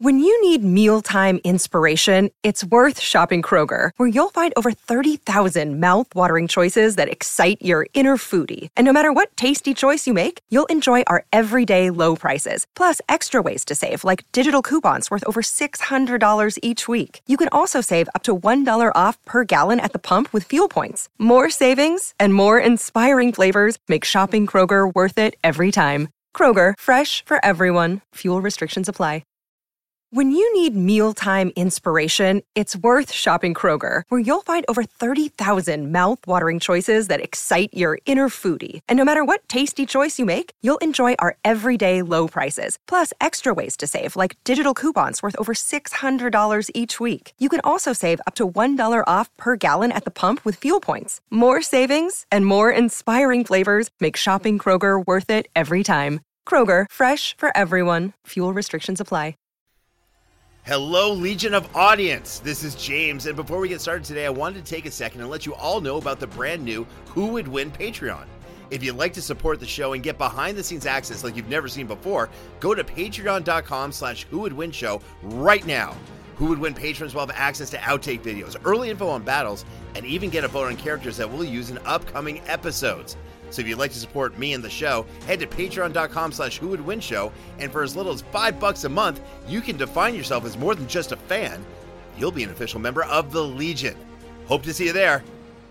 When you need mealtime inspiration, it's worth shopping Kroger, where you'll find over 30,000 mouth-watering choices that excite your inner foodie. And no matter what tasty choice you make, you'll enjoy our everyday low prices, plus extra ways to save, like digital coupons worth over $600 each week. You can also save up to $1 off per gallon at the pump with fuel points. More savings and more inspiring flavors make shopping Kroger worth it every time. Kroger, fresh for everyone. Fuel restrictions apply. When you need mealtime inspiration, it's worth shopping Kroger, where you'll find over 30,000 mouth-watering choices that excite your inner foodie. And no matter what tasty choice you make, you'll enjoy our everyday low prices, plus extra ways to save, like digital coupons worth over $600 each week. You can also save up to $1 off per gallon at the pump with fuel points. More savings and more inspiring flavors make shopping Kroger worth it every time. Kroger, fresh for everyone. Fuel restrictions apply. Hello, Legion of Audience. This is James, and before we get started today, I wanted to take a second and let you all know about the brand new Who Would Win Patreon. If you'd like to support the show and get behind-the-scenes access like you've never seen before, go to patreon.com/whowouldwinshow right now. Who Would Win patrons will have access to outtake videos, early info on battles, and even get a vote on characters that we'll use in upcoming episodes. So if you'd like to support me and the show, head to patreon.com/whowouldwinshow, and for as little as $5 a month, you can define yourself as more than just a fan. You'll be an official member of the Legion. Hope to see you there.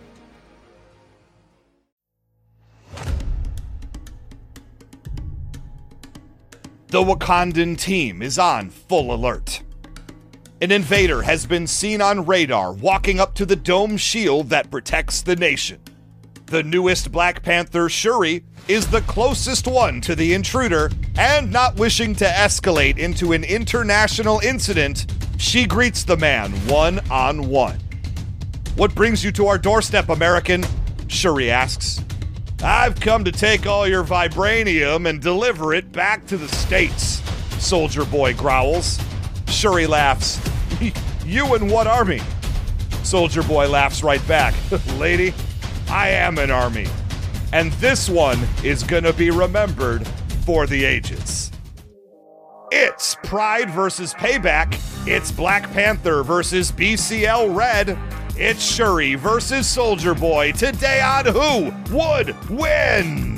The Wakandan team is on full alert. An invader has been seen on radar walking up to the dome shield that protects the nation. The newest Black Panther, Shuri, is the closest one to the intruder, and not wishing to escalate into an international incident, she greets the man one-on-one. "What brings you to our doorstep, American?" Shuri asks. "I've come to take all your vibranium and deliver it back to the States," Soldier Boy growls. Shuri laughs. "You and what army?" Soldier Boy laughs right back. "Lady, I am an army, and this one is gonna be remembered for the ages." It's Pride versus Payback. It's Black Panther versus BCL Red. It's Shuri versus Soldier Boy today on Who Would Win?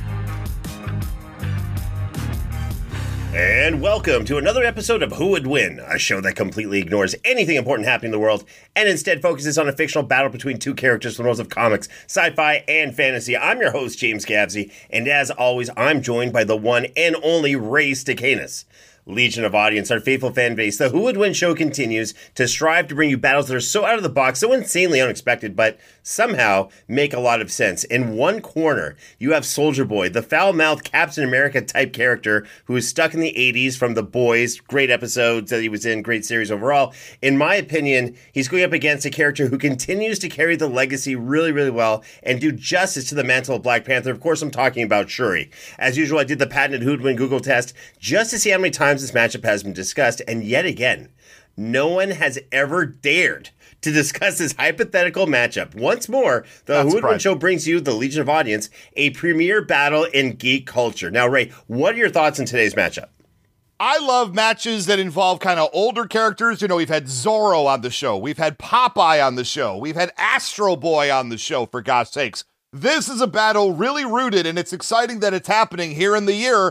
And welcome to another episode of Who Would Win, a show that completely ignores anything important happening in the world and instead focuses on a fictional battle between two characters from the worlds of comics, sci-fi, and fantasy. I'm your host, James Gavsey, and as always, I'm joined by the one and only Ray Stacanis. Legion of Audience, our faithful fan base, the Who Would Win show continues to strive to bring you battles that are so out of the box, so insanely unexpected, but somehow make a lot of sense. In one corner, you have Soldier Boy, the foul-mouthed Captain America type character who is stuck in the 80s from The Boys. Great episodes that he was in, great series overall. In my opinion, he's going up against a character who continues to carry the legacy really, really well and do justice to the mantle of Black Panther. Of course, I'm talking about Shuri. As usual, I did the patented Who Would Win Google test just to see how many times this matchup has been discussed, and yet again, no one has ever dared to discuss this hypothetical matchup. Once more, the Who Would Win show brings you, the Legion of Audience, a premier battle in geek culture. Now, Ray, what are your thoughts on today's matchup? I love matches that involve kind of older characters. You know, we've had Zorro on the show. We've had Popeye on the show. We've had Astro Boy on the show, for God's sakes. This is a battle really rooted, and it's exciting that it's happening here in the year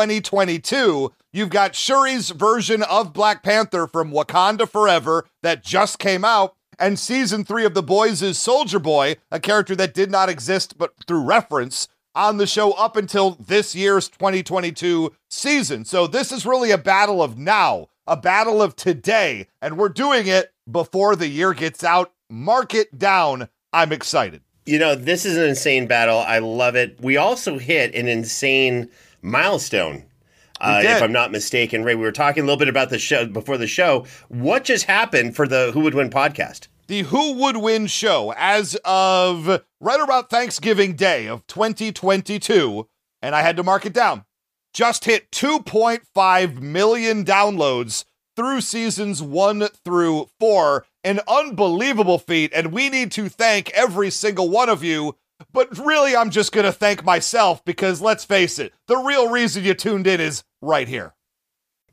2022. You've got Shuri's version of Black Panther from Wakanda Forever that just came out, and season 3 of The Boys' Soldier Boy, a character that did not exist but through reference on the show up until this year's 2022 season. So this is really a battle of now, a battle of today, and we're doing it before the year gets out. Mark it down. I'm excited. You know, this is an insane battle. I love it. We also hit an insane milestone, if I'm not mistaken. Ray, we were talking a little bit about the show before the show. What just happened for the Who Would Win podcast? The Who Would Win show, as of right about Thanksgiving Day of 2022, and I had to mark it down, just hit 2.5 million downloads through seasons 1 through 4. An unbelievable feat, and we need to thank every single one of you. But really, I'm just going to thank myself because, let's face it, the real reason you tuned in is right here.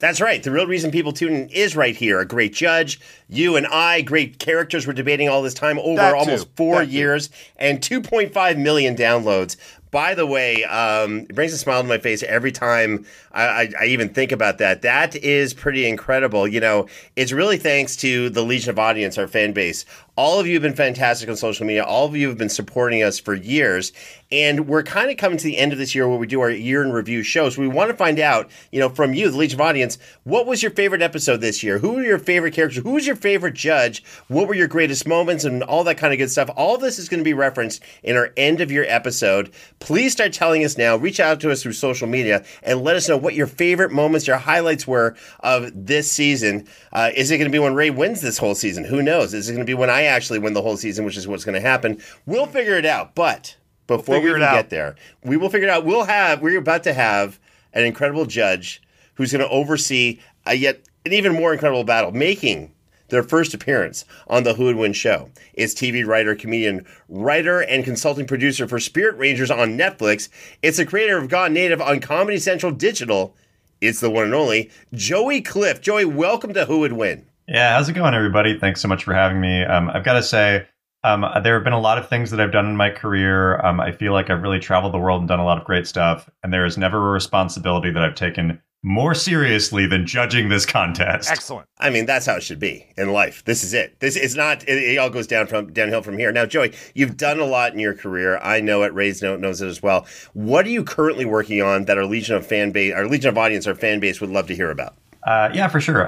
That's right. The real reason people tune in is right here. A great judge, you and I, great characters. We're debating all this time over almost 4 years and 2.5 million downloads. By the way, it brings a smile to my face every time I even think about that. That is pretty incredible. You know, it's really thanks to the Legion of Audience, our fan base. All of you have been fantastic on social media. All of you have been supporting us for years. And we're kind of coming to the end of this year where we do our year in review shows. We want to find out, you know, from you, the Legion of Audience, what was your favorite episode this year? Who were your favorite characters? Who was your favorite judge? What were your greatest moments and all that kind of good stuff? All of this is going to be referenced in our end of year episode. Please start telling us now. Reach out to us through social media and let us know what your favorite moments, your highlights were of this season. Is it going to be when Ray wins this whole season? Who knows? Is it going to be when I actually win the whole season, which is what's going to happen? We'll figure it out. But before we get there, we will figure it out. We're about to have an incredible judge who's going to oversee yet an even more incredible battle, making their first appearance on the Who Would Win show. It's TV writer, comedian, writer, and consulting producer for Spirit Rangers on Netflix. It's the creator of Gone Native on Comedy Central Digital. It's the one and only Joey Cliff. Joey, welcome to Who Would Win. Yeah, how's it going, everybody? Thanks so much for having me. I've got to say, there have been a lot of things that I've done in my career. I feel like I've really traveled the world and done a lot of great stuff. And there is never a responsibility that I've taken more seriously than judging this contest. Excellent. I mean, that's how it should be in life. This is it. This is not, it all goes downhill from here. Now, Joey, you've done a lot in your career. I know it. Ray's knows it as well. What are you currently working on that our Legion of Audience, our fan base would love to hear about? Yeah, for sure.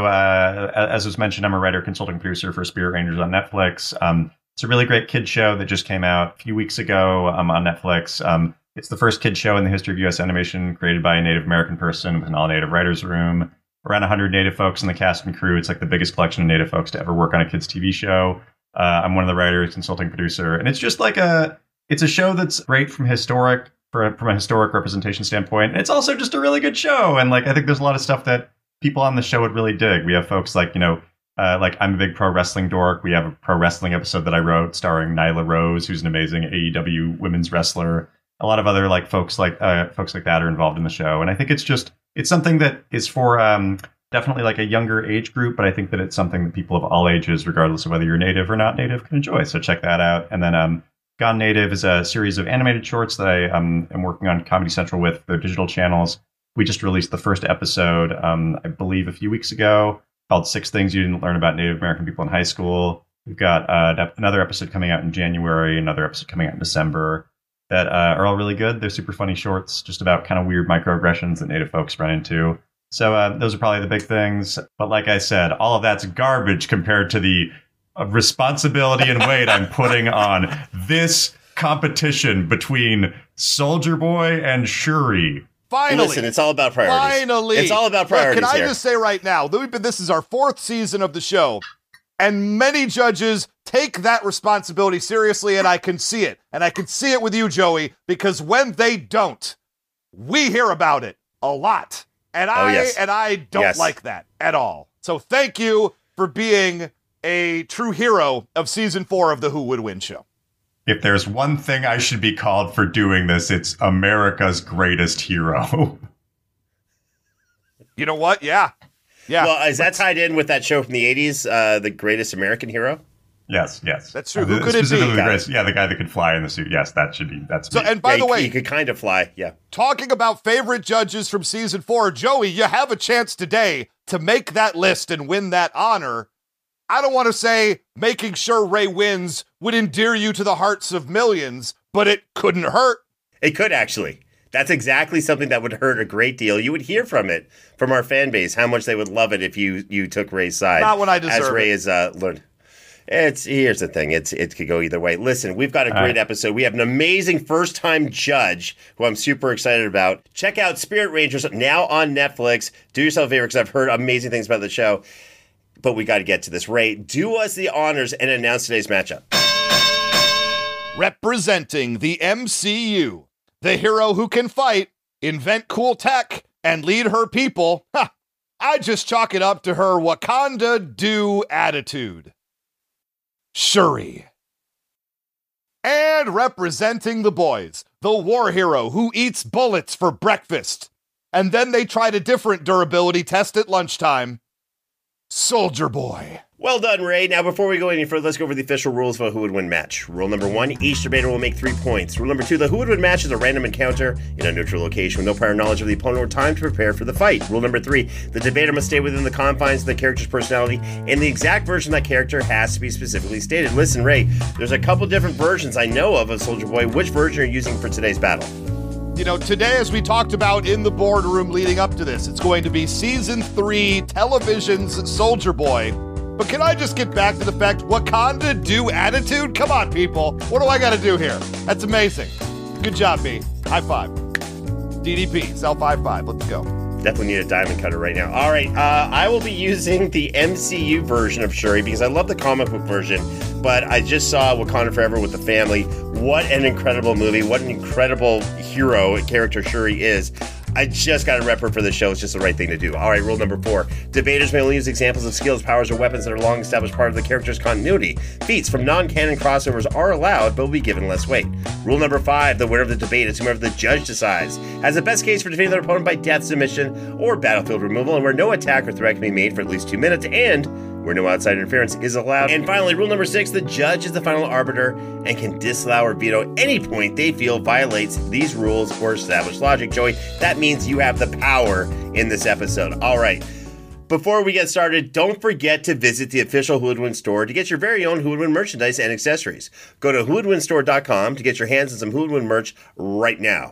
As was mentioned, I'm a writer, consulting producer for Spirit Rangers on Netflix. It's a really great kid show that just came out a few weeks ago on Netflix. It's the first kid show in the history of U.S. animation created by a Native American person with an all-Native writer's room. Around 100 Native folks in the cast and crew. It's like the biggest collection of Native folks to ever work on a kid's TV show. I'm one of the writers, consulting producer. And it's just like it's a show that's great from a historic representation standpoint. And it's also just a really good show. And like I think there's a lot of stuff that people on the show would really dig. We have folks like, like I'm a big pro wrestling dork. We have a pro wrestling episode that I wrote starring Nyla Rose, who's an amazing AEW women's wrestler. A lot of other like folks like that are involved in the show. And I think it's something that is for definitely like a younger age group, but I think that it's something that people of all ages, regardless of whether you're Native or not Native, can enjoy. So check that out. And then Gone Native is a series of animated shorts that I am working on Comedy Central with their digital channels. We just released the first episode, I believe, a few weeks ago, called 6 Things You Didn't Learn About Native American People in High School. We've got another episode coming out in January, another episode coming out in December that are all really good. They're super funny shorts, just about kind of weird microaggressions that Native folks run into. So those are probably the big things. But like I said, all of that's garbage compared to the responsibility and weight I'm putting on this competition between Soldier Boy and Shuri. Finally. Listen, it's all about priorities. Finally. It's all about priorities. Look, can I just say right now, this is our 4th season of the show, and many judges take that responsibility seriously, and I can see it. And I can see it with you, Joey, because when they don't, we hear about it a lot. And I don't like that at all. So thank you for being a true hero of season 4 of the Who Would Win show. If there's one thing I should be called for doing this, it's America's greatest hero. You know what? Yeah. Well, is that tied in with that show from the 80s, The Greatest American Hero? Yes. That's true. Who could it be? The guy that could fly in the suit. Yes, that's me. And by the way, he could kind of fly. Yeah. Talking about favorite judges from season 4, Joey, you have a chance today to make that list and win that honor. I don't want to say making sure Ray wins would endear you to the hearts of millions, but it couldn't hurt. It could actually. That's exactly something that would hurt a great deal. You would hear from our fan base, how much they would love it if you took Ray's side. Not when I deserve it. As Ray has learned. Here's the thing. It could go either way. Listen, we've got a great episode. We have an amazing first-time judge who I'm super excited about. Check out Spirit Rangers now on Netflix. Do yourself a favor because I've heard amazing things about the show. But we got to get to this. Ray, do us the honors and announce today's matchup. Representing the MCU, the hero who can fight, invent cool tech, and lead her people. I just chalk it up to her Wakanda do attitude. Shuri. And representing the boys, the war hero who eats bullets for breakfast, And then they tried a different durability test at lunchtime. Soldier Boy. Well done, Ray. Now, before we go any further, let's go over the official rules of a Who Would Win match. Rule number 1, each debater will make 3 points. Rule number 2, the Who Would Win match is a random encounter in a neutral location with no prior knowledge of the opponent or time to prepare for the fight. Rule number 3, the debater must stay within the confines of the character's personality, and the exact version of that character has to be specifically stated. Listen, Ray, there's a couple different versions I know of Soldier Boy. Which version are you using for today's battle? You know, today, as we talked about in the boardroom leading up to this, it's going to be Season 3 Television's Soldier Boy. But can I just get back to the fact, Wakanda do attitude? Come on, people. What do I got to do here? That's amazing. Good job, B. High five. DDP, self high five. Let's go. Definitely need a diamond cutter right now. All right, I will be using the MCU version of Shuri because I love the comic book version, but I just saw Wakanda Forever with the family. What an incredible movie. What an incredible hero and character Shuri is. I just got to rep her for the show. It's just the right thing to do. All right, rule number 4. Debaters may only use examples of skills, powers, or weapons that are long established part of the character's continuity. Feats from non-canon crossovers are allowed, but will be given less weight. Rule number 5. The winner of the debate is whomever the judge decides has the best case for defeating their opponent by death, submission, or battlefield removal, and where no attack or threat can be made for at least 2 minutes, and where no outside interference is allowed. And finally, rule number 6, the judge is the final arbiter and can disallow or veto any point they feel violates these rules or established logic. Joey, that means you have the power in this episode. All right. Before we get started, don't forget to visit the official Who Would Win store to get your very own Who Would Win merchandise and accessories. Go to whowouldwinstore.com to get your hands on some Who Would Win merch right now.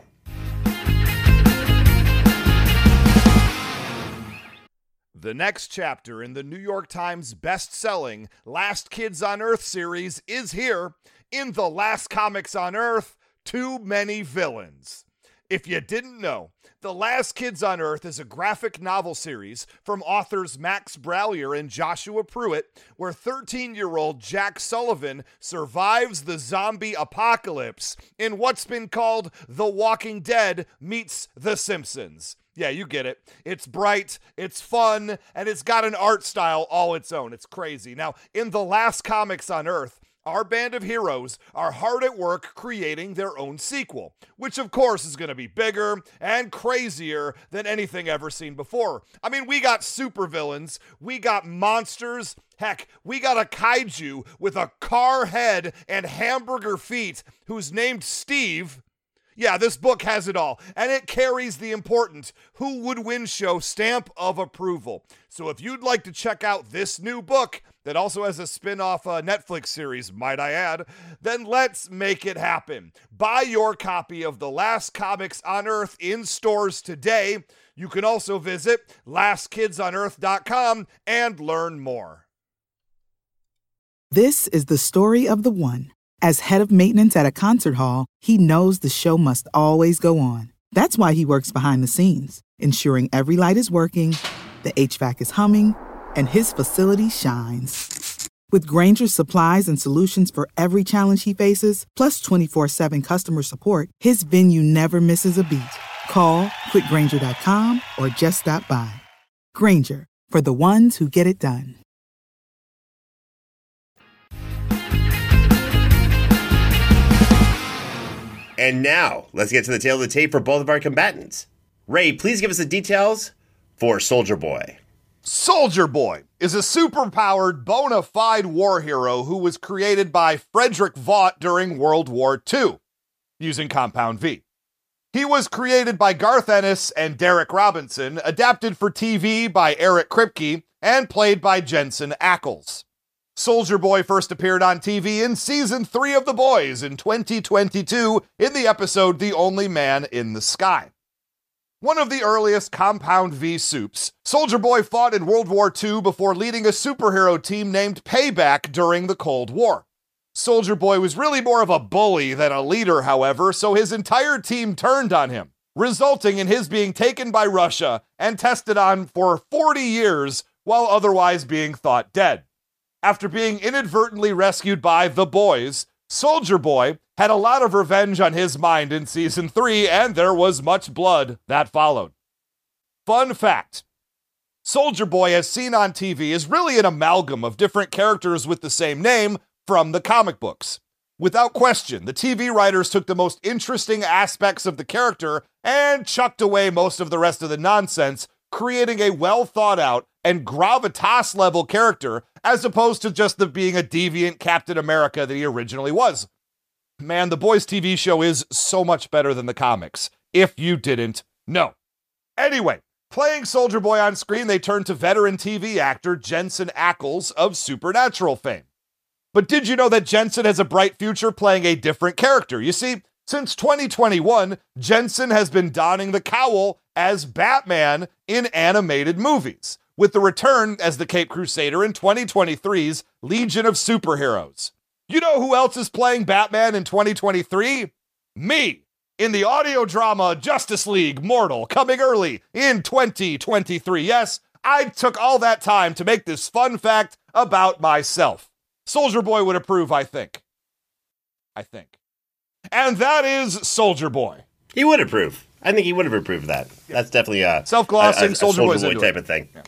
The next chapter in the New York Times best-selling Last Kids on Earth series is here in The Last Comics on Earth, Too Many Villains. If you didn't know, The Last Kids on Earth is a graphic novel series from authors Max Brallier and Joshua Pruitt, where 13-year-old Jack Sullivan survives the zombie apocalypse in what's been called The Walking Dead meets The Simpsons. Yeah, you get it. It's bright, it's fun, and it's got an art style all its own. It's crazy. Now, in The Last Comics on Earth, our band of heroes are hard at work creating their own sequel, which of course is going to be bigger and crazier than anything ever seen before. I mean, we got supervillains, we got monsters, heck, we got a kaiju with a car head and hamburger feet who's named Steve. Yeah, this book has it all, and it carries the important Who Would Win show stamp of approval. So if you'd like to check out this new book that also has a spin-off Netflix series, might I add, then let's make it happen. Buy your copy of The Last Comics on Earth in stores today. You can also visit LastKidsOnEarth.com and learn more. This is the story of the one. As head of maintenance at a concert hall, he knows the show must always go on. That's why he works behind the scenes, ensuring every light is working, the HVAC is humming, and his facility shines. With Grainger's supplies and solutions for every challenge he faces, plus 24/7 customer support, his venue never misses a beat. Call quickgrainger.com or just stop by. Grainger, for the ones who get it done. And now, let's get to the tail of the tape for both of our combatants. Ray, please give us the details for Soldier Boy. Soldier Boy is a superpowered, bona fide war hero who was created by Frederick Vought during World War II, using Compound V. He was created by Garth Ennis and Derek Robinson, adapted for TV by Eric Kripke, and played by Jensen Ackles. Soldier Boy first appeared on TV in Season 3 of The Boys in 2022 in the episode The Only Man in the Sky. One of the earliest Compound V soups, Soldier Boy fought in World War II before leading a superhero team named Payback during the Cold War. Soldier Boy was really more of a bully than a leader, however, so his entire team turned on him, resulting in his being taken by Russia and tested on for 40 years while otherwise being thought dead. After being inadvertently rescued by The Boys, Soldier Boy had a lot of revenge on his mind in Season 3, and there was much blood that followed. Fun fact: Soldier Boy, as seen on TV, is really an amalgam of different characters with the same name from the comic books. Without question, the TV writers took the most interesting aspects of the character and chucked away most of the rest of the nonsense, creating a well-thought-out and gravitas-level character as opposed to just being a deviant Captain America that he originally was. Man, The Boys TV show is so much better than the comics, if you didn't know. Anyway, playing Soldier Boy on screen, they turned to veteran TV actor Jensen Ackles of Supernatural fame. But did you know that Jensen has a bright future playing a different character? You see, since 2021, Jensen has been donning the cowl as Batman in animated movies, with the return as the Caped Crusader in 2023's Legion of Superheroes. You know who else is playing Batman in 2023? Me, in the audio drama Justice League Mortal, coming early in 2023. Yes, I took all that time to make this fun fact about myself. Soldier Boy would approve, I think. And that is Soldier Boy. He would approve. I think he would have approved of that. Yeah. That's definitely a self-glossing Soldier Boy type of thing. Yeah.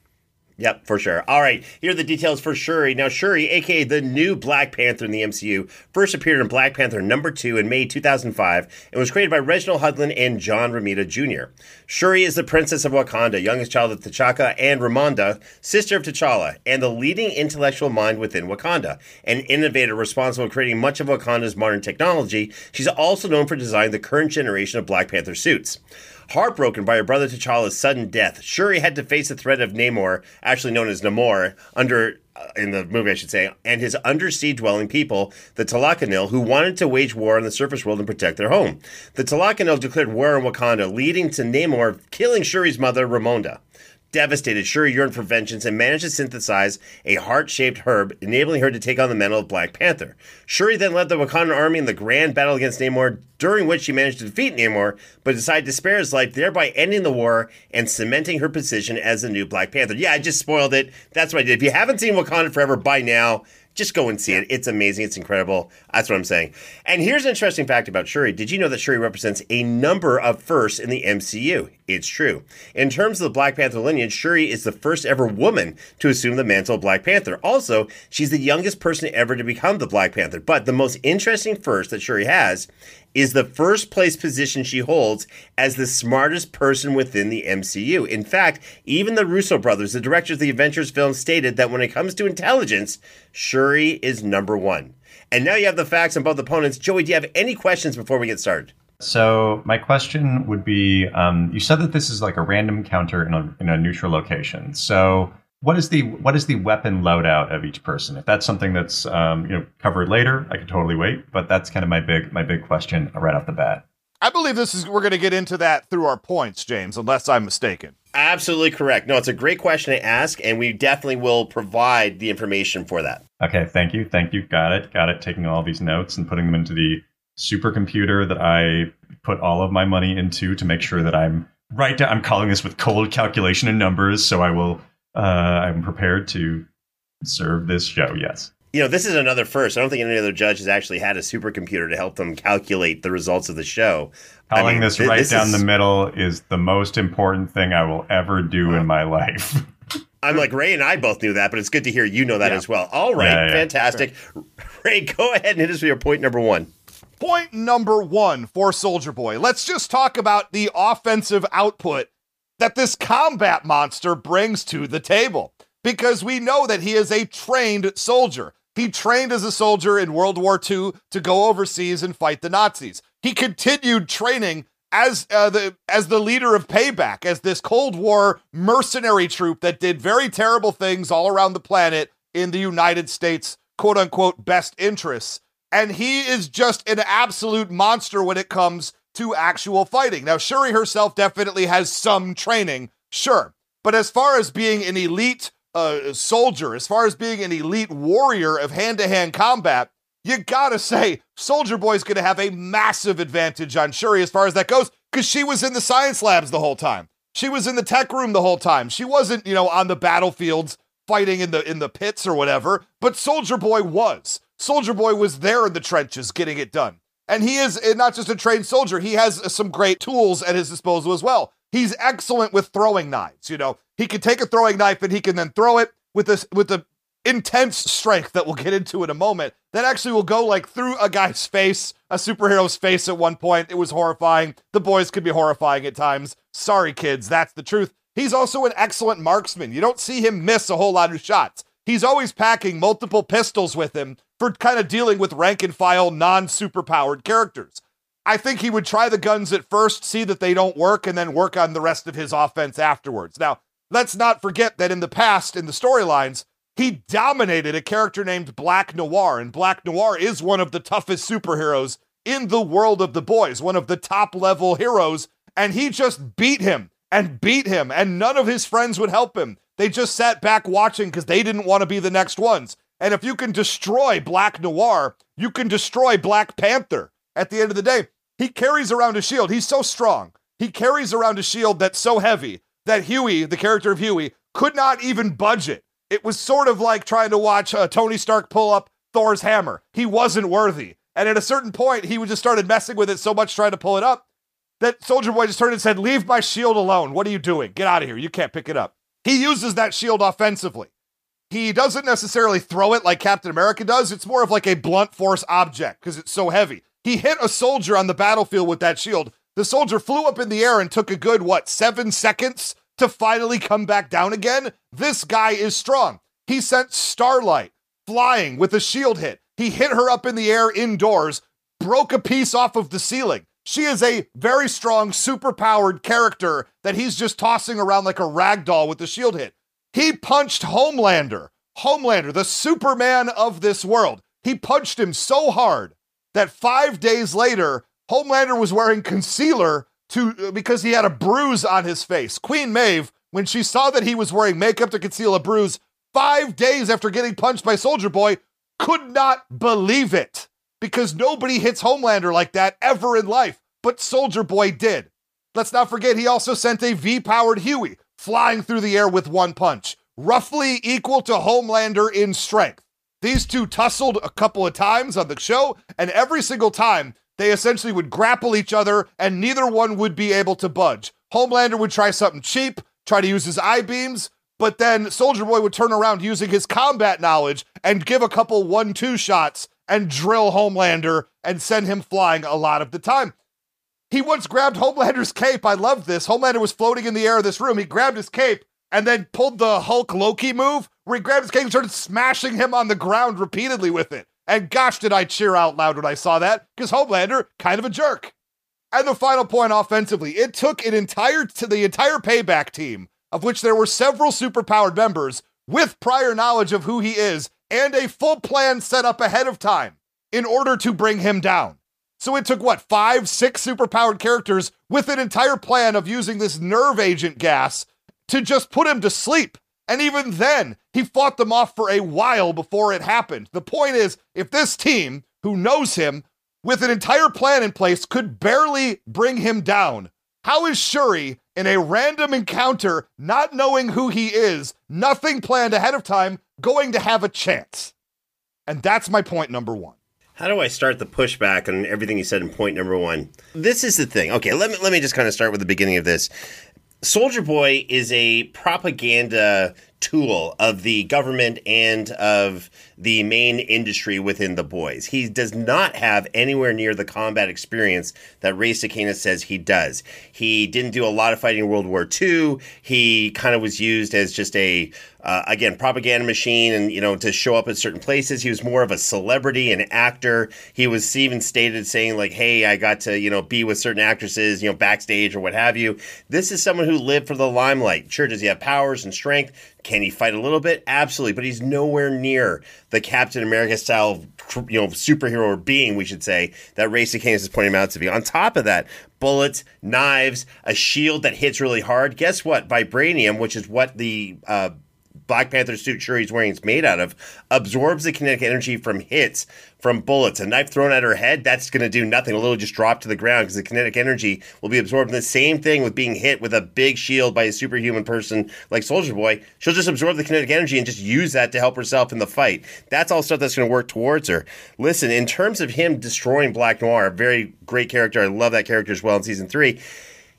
Yep, for sure. All right, here are the details for Shuri. Now, Shuri, a.k.a. the new Black Panther in the MCU, first appeared in Black Panther #2 in May 2005 and was created by Reginald Hudlin and John Romita Jr. Shuri is the princess of Wakanda, youngest child of T'Chaka and Ramonda, sister of T'Challa, and the leading intellectual mind within Wakanda. An innovator responsible for creating much of Wakanda's modern technology, she's also known for designing the current generation of Black Panther suits. Heartbroken by her brother T'Challa's sudden death, Shuri had to face the threat of Namor, actually known as Namor, in the movie I should say, and his undersea dwelling people, the Tlacaelel, who wanted to wage war on the surface world and protect their home. The Tlacaelel declared war on Wakanda, leading to Namor killing Shuri's mother, Ramonda. Devastated, Shuri yearned for vengeance and managed to synthesize a heart-shaped herb, enabling her to take on the mantle of Black Panther. Shuri then led the Wakandan army in the grand battle against Namor, during which she managed to defeat Namor, but decided to spare his life, thereby ending the war and cementing her position as the new Black Panther. Yeah, I just spoiled it. That's what I did. If you haven't seen Wakanda Forever by now, just go and see it. It's amazing. It's incredible. That's what I'm saying. And here's an interesting fact about Shuri. Did you know that Shuri represents a number of firsts in the MCU? It's true. In terms of the Black Panther lineage, Shuri is the first ever woman to assume the mantle of Black Panther. Also, she's the youngest person ever to become the Black Panther. But the most interesting first that Shuri has is the first place position she holds as the smartest person within the MCU. In fact, even the Russo brothers, the directors of the Avengers film, stated that when it comes to intelligence, Shuri is number one. And now you have the facts on both opponents. Joey, do you have any questions before we get started? So my question would be, you said that this is like a random encounter in a neutral location. So what is the weapon loadout of each person? If that's something that's covered later, I could totally wait. But that's kind of my big question right off the bat. I believe we're going to get into that through our points, James, unless I'm mistaken. Absolutely correct. No, it's a great question to ask, and we definitely will provide the information for that. Okay, thank you. Got it. Taking all these notes and putting them into the supercomputer that I put all of my money into to make sure that I'm right down. I'm calling this with cold calculation and numbers, so I will. I'm prepared to serve this show. Yes. This is another first. I don't think any other judge has actually had a supercomputer to help them calculate the results of the show. Calling this right down the middle is the most important thing I will ever do in my life. I'm like, Ray and I both knew that, but it's good to hear you know that as well. All right, fantastic. Sure. Ray, go ahead and hit us with your point number one. Point number one for Soldier Boy. Let's just talk about the offensive output that this combat monster brings to the table. Because we know that he is a trained soldier. He trained as a soldier in World War II to go overseas and fight the Nazis. He continued training as the leader of Payback, as this Cold War mercenary troop that did very terrible things all around the planet in the United States, quote-unquote, best interests. And he is just an absolute monster when it comes to actual fighting. Now, Shuri herself definitely has some training, sure. But as far as being an elite soldier, as far as being an elite warrior of hand-to-hand combat, you gotta say, Soldier Boy's gonna have a massive advantage on Shuri as far as that goes, because she was in the science labs the whole time. She was in the tech room the whole time. She wasn't, on the battlefields fighting in the pits or whatever, but Soldier Boy was. Soldier Boy was there in the trenches getting it done. And he is not just a trained soldier, he has some great tools at his disposal as well. He's excellent with throwing knives, He can take a throwing knife and he can then throw it with the intense strength that we'll get into in a moment that actually will go like through a guy's face, a superhero's face at one point. It was horrifying. The boys could be horrifying at times. Sorry, kids, that's the truth. He's also an excellent marksman. You don't see him miss a whole lot of shots. He's always packing multiple pistols with him for kind of dealing with rank and file, non-superpowered characters. I think he would try the guns at first, see that they don't work, and then work on the rest of his offense afterwards. Now, let's not forget that in the past, in the storylines, he dominated a character named Black Noir, and Black Noir is one of the toughest superheroes in the world of the boys, one of the top-level heroes, and he just beat him, and none of his friends would help him. They just sat back watching because they didn't want to be the next ones. And if you can destroy Black Noir, you can destroy Black Panther. At the end of the day, he carries around a shield. He's so strong. He carries around a shield that's so heavy that Huey, the character of Huey, could not even budge it. It was sort of like trying to watch Tony Stark pull up Thor's hammer. He wasn't worthy. And at a certain point, he just started messing with it so much trying to pull it up that Soldier Boy just turned and said, "Leave my shield alone. What are you doing? Get out of here. You can't pick it up." He uses that shield offensively. He doesn't necessarily throw it like Captain America does. It's more of like a blunt force object because it's so heavy. He hit a soldier on the battlefield with that shield. The soldier flew up in the air and took a good, 7 seconds to finally come back down again? This guy is strong. He sent Starlight flying with a shield hit. He hit her up in the air indoors, broke a piece off of the ceiling. She is a very strong, super-powered character that he's just tossing around like a rag doll with the shield hit. He punched Homelander, the Superman of this world. He punched him so hard that 5 days later, Homelander was wearing concealer because he had a bruise on his face. Queen Maeve, when she saw that he was wearing makeup to conceal a bruise 5 days after getting punched by Soldier Boy, could not believe it because nobody hits Homelander like that ever in life, but Soldier Boy did. Let's not forget he also sent a V-powered Huey flying through the air with one punch, roughly equal to Homelander in strength. These two tussled a couple of times on the show, and every single time they essentially would grapple each other and neither one would be able to budge. Homelander would try something cheap, try to use his I-beams, but then Soldier Boy would turn around using his combat knowledge and give a couple 1-2 shots and drill Homelander and send him flying a lot of the time. He once grabbed Homelander's cape. I love this. Homelander was floating in the air of this room. He grabbed his cape and then pulled the Hulk Loki move where he grabbed his cape and started smashing him on the ground repeatedly with it. And gosh, did I cheer out loud when I saw that, because Homelander, kind of a jerk. And the final point offensively, it took the entire Payback team, of which there were several superpowered members, with prior knowledge of who he is, and a full plan set up ahead of time, in order to bring him down. So it took, 5, 6 superpowered characters with an entire plan of using this nerve agent gas to just put him to sleep. And even then, he fought them off for a while before it happened. The point is, if this team, who knows him, with an entire plan in place, could barely bring him down, how is Shuri, in a random encounter, not knowing who he is, nothing planned ahead of time, going to have a chance? And that's my point number 1. How do I start the pushback on everything you said in point number 1? This is the thing. Okay, let me just kind of start with the beginning of this. Soldier Boy is a propaganda tool of the government and of the main industry within the boys. He does not have anywhere near the combat experience that Ray Sakana says he does. He didn't do a lot of fighting in World War II. He kind of was used as just a, propaganda machine and, to show up at certain places. He was more of a celebrity, an actor. He was even stated saying like, hey, I got to, be with certain actresses, backstage or what have you. This is someone who lived for the limelight. Sure, does he have powers and strength? Can he fight a little bit? Absolutely, but he's nowhere near the Captain America style, superhero or being, we should say, that Ray Sakana is pointing out to be. On top of that, bullets, knives, a shield that hits really hard. Guess what? Vibranium, which is what the Black Panther suit Shuri's wearing is made out of, absorbs the kinetic energy from hits from bullets. A knife thrown at her head, that's going to do nothing. A little just drop to the ground because the kinetic energy will be absorbed. And the same thing with being hit with a big shield by a superhuman person like Soldier Boy. She'll just absorb the kinetic energy and just use that to help herself in the fight. That's all stuff that's going to work towards her. Listen, in terms of him destroying Black Noir, a very great character. I love that character as well in season 3.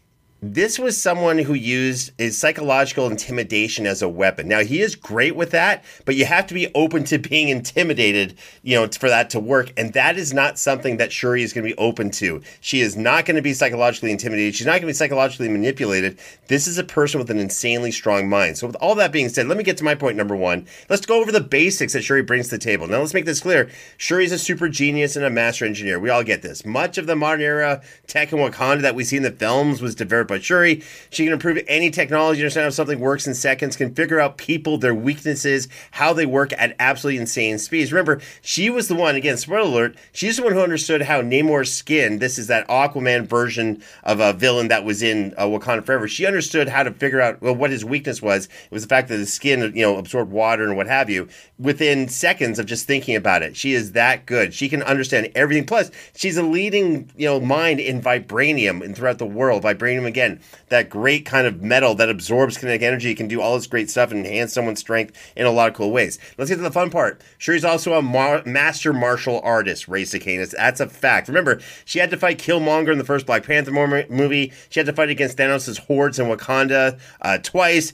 this was someone who used his psychological intimidation as a weapon. Now, he is great with that, but you have to be open to being intimidated, for that to work. And that is not something that Shuri is going to be open to. She is not going to be psychologically intimidated. She's not going to be psychologically manipulated. This is a person with an insanely strong mind. So with all that being said, let me get to my point number one. Let's go over the basics that Shuri brings to the table. Now, let's make this clear. Shuri's a super genius and a master engineer. We all get this. Much of the modern era tech in Wakanda that we see in the films was developed by Shuri. She can improve any technology, understand how something works in seconds, can figure out people, their weaknesses, how they work at absolutely insane speeds. Remember, she was the one, again, spoiler alert, she's the one who understood how Namor's skin, this is that Aquaman version of a villain that was in Wakanda Forever, she understood how to figure out what his weakness was. It was the fact that his skin, absorbed water and what have you, within seconds of just thinking about it. She is that good. She can understand everything. Plus, she's a leading, mind in vibranium and throughout the world. Vibranium, again, that great kind of metal that absorbs kinetic energy, can do all this great stuff and enhance someone's strength in a lot of cool ways. Let's get to the fun part. Shuri's also a master martial artist, Ray Canis. That's a fact. Remember, she had to fight Killmonger in the first Black Panther movie. She had to fight against Thanos' hordes in Wakanda twice.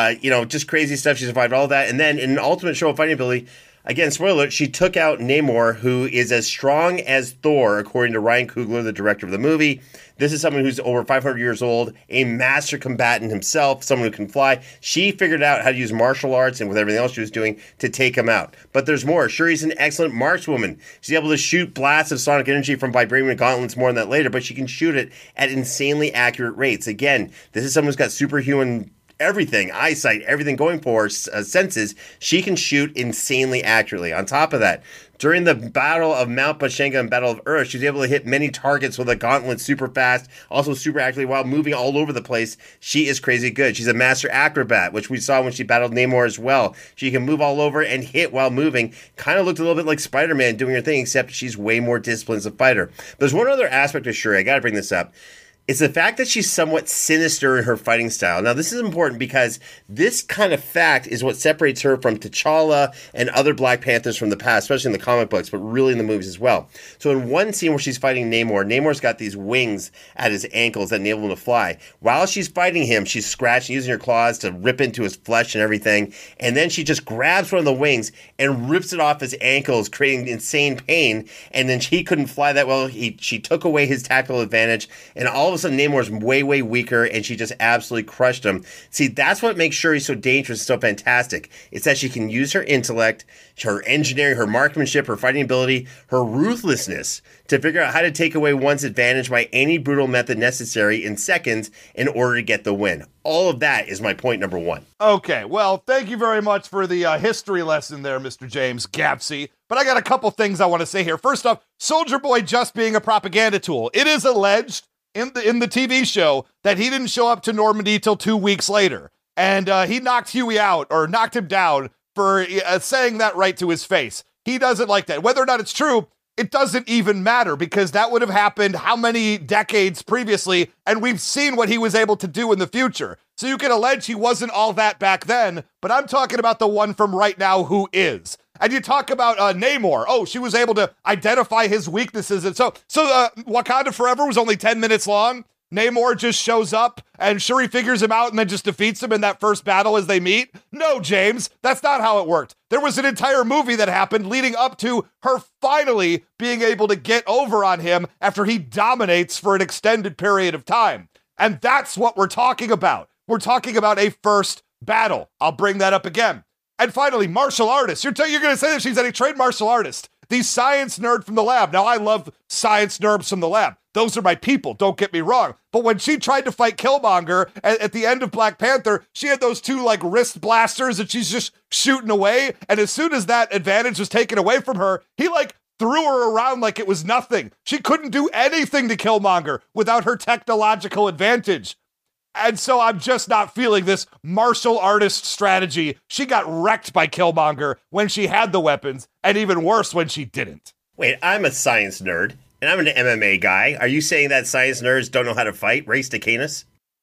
Just crazy stuff. She survived all that. And then in an ultimate show of fighting ability, again, spoiler alert, she took out Namor, who is as strong as Thor, according to Ryan Coogler, the director of the movie. This is someone who's over 500 years old, a master combatant himself, someone who can fly. She figured out how to use martial arts and with everything else she was doing to take him out. But there's more. Shuri's an excellent markswoman. She's able to shoot blasts of sonic energy from vibranium gauntlets, more on that later, but she can shoot it at insanely accurate rates. Again, this is someone who's got superhuman everything, eyesight, everything going for her senses. She can shoot insanely accurately. On top of that, during the Battle of Mount Bashenga and Battle of Earth, she was able to hit many targets with a gauntlet super fast, also super accurately while moving all over the place. She is crazy good. She's a master acrobat, which we saw when she battled Namor as well. She can move all over and hit while moving. Kind of looked a little bit like Spider-Man doing her thing, except she's way more disciplined as a fighter. There's one other aspect of Shuri. I got to bring this up. It's the fact that she's somewhat sinister in her fighting style. Now, this is important because this kind of fact is what separates her from T'Challa and other Black Panthers from the past, especially in the comic books, but really in the movies as well. So in one scene where she's fighting Namor, Namor's got these wings at his ankles that enable him to fly. While she's fighting him, she's scratching, using her claws to rip into his flesh and everything. And then she just grabs one of the wings and rips it off his ankles, creating insane pain. And then he couldn't fly that well. She took away his tactical advantage, and all of a sudden Namor's way, way weaker, and she just absolutely crushed him. See, that's what makes Shuri so dangerous and so fantastic. It's that she can use her intellect, her engineering, her marksmanship, her fighting ability, her ruthlessness to figure out how to take away one's advantage by any brutal method necessary in seconds in order to get the win. All of that is my point number one. Okay, well, thank you very much for the history lesson there, Mr. James Gapsy. But I got a couple things I want to say here. First off, Soldier Boy just being a propaganda tool. It is alleged in the TV show that he didn't show up to Normandy till 2 weeks later. And he knocked Huey out, or knocked him down, for saying that right to his face. He doesn't like that. Whether or not it's true, it doesn't even matter, because that would have happened how many decades previously, and we've seen what he was able to do in the future. So you can allege he wasn't all that back then, but I'm talking about the one from right now who is. And you talk about Namor. Oh, she was able to identify his weaknesses. And so Wakanda Forever was only 10 minutes long. Namor just shows up and Shuri figures him out and then just defeats him in that first battle as they meet. No, James, that's not how it worked. There was an entire movie that happened leading up to her finally being able to get over on him after he dominates for an extended period of time. And that's what we're talking about. We're talking about a first battle. I'll bring that up again. And finally, martial artist. You're going to say that she's a trained martial artist. The science nerd from the lab. Now, I love science nerds from the lab. Those are my people, don't get me wrong. But when she tried to fight Killmonger at the end of Black Panther, she had those two wrist blasters that she's just shooting away. And as soon as that advantage was taken away from her, he threw her around like it was nothing. She couldn't do anything to Killmonger without her technological advantage. And so I'm just not feeling this martial artist strategy. She got wrecked by Killmonger when she had the weapons, and even worse when she didn't. Wait, I'm a science nerd, and I'm an MMA guy. Are you saying that science nerds don't know how to fight? Race to Canis?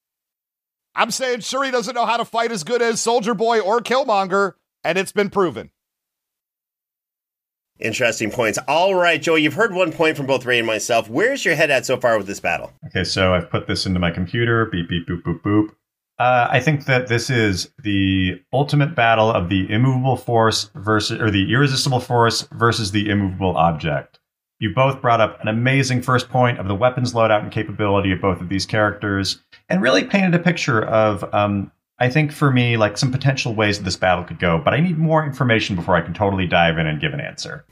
I'm saying Shuri doesn't know how to fight as good as Soldier Boy or Killmonger, and it's been proven. Interesting points. All right, Joey, you've heard 1 point from both Ray and myself. Where's your head at so far with this battle? Okay, so I've put this into my computer. Beep, beep, boop, boop, boop. I think that this is the ultimate battle of the immovable force or the irresistible force versus the immovable object. You both brought up an amazing first point of the weapons loadout and capability of both of these characters, and really painted a picture of, I think for me, like some potential ways that this battle could go. But I need more information before I can totally dive in and give an answer.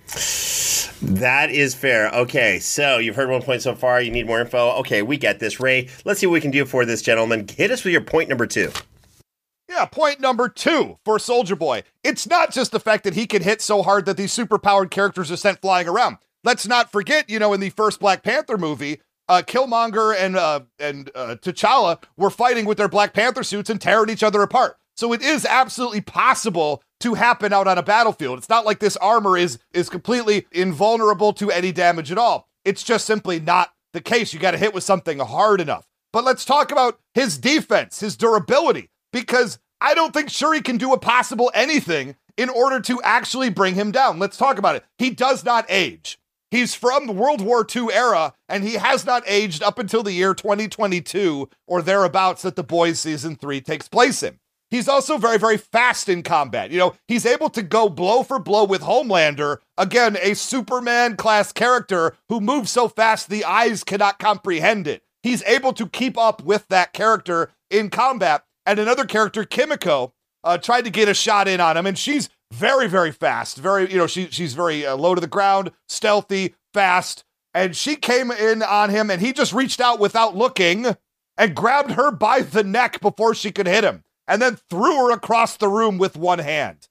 That is fair. Okay, so you've heard 1 point so far. You need more info. Okay, we get this. Ray, let's see what we can do for this gentleman. Hit us with your point number 2. Yeah, point number 2 for Soldier Boy. It's not just the fact that he can hit so hard that these superpowered characters are sent flying around. Let's not forget, in the first Black Panther movie, Killmonger and T'Challa were fighting with their Black Panther suits and tearing each other apart. So it is absolutely possible to happen out on a battlefield. It's not like this armor is completely invulnerable to any damage at all. It's just simply not the case. You got to hit with something hard enough. But let's talk about his defense, his durability, because I don't think Shuri can do a possible anything in order to actually bring him down. Let's talk about it. He does not age. He's from the World War II era, and he has not aged up until the year 2022 or thereabouts that The Boys Season 3 takes place in. He's also very, very fast in combat. He's able to go blow for blow with Homelander, again, a Superman-class character who moves so fast the eyes cannot comprehend it. He's able to keep up with that character in combat. And another character, Kimiko, tried to get a shot in on him, and she's very, very fast. She's very low to the ground, stealthy, fast. And she came in on him, and he just reached out without looking and grabbed her by the neck before she could hit him, and then threw her across the room with one hand.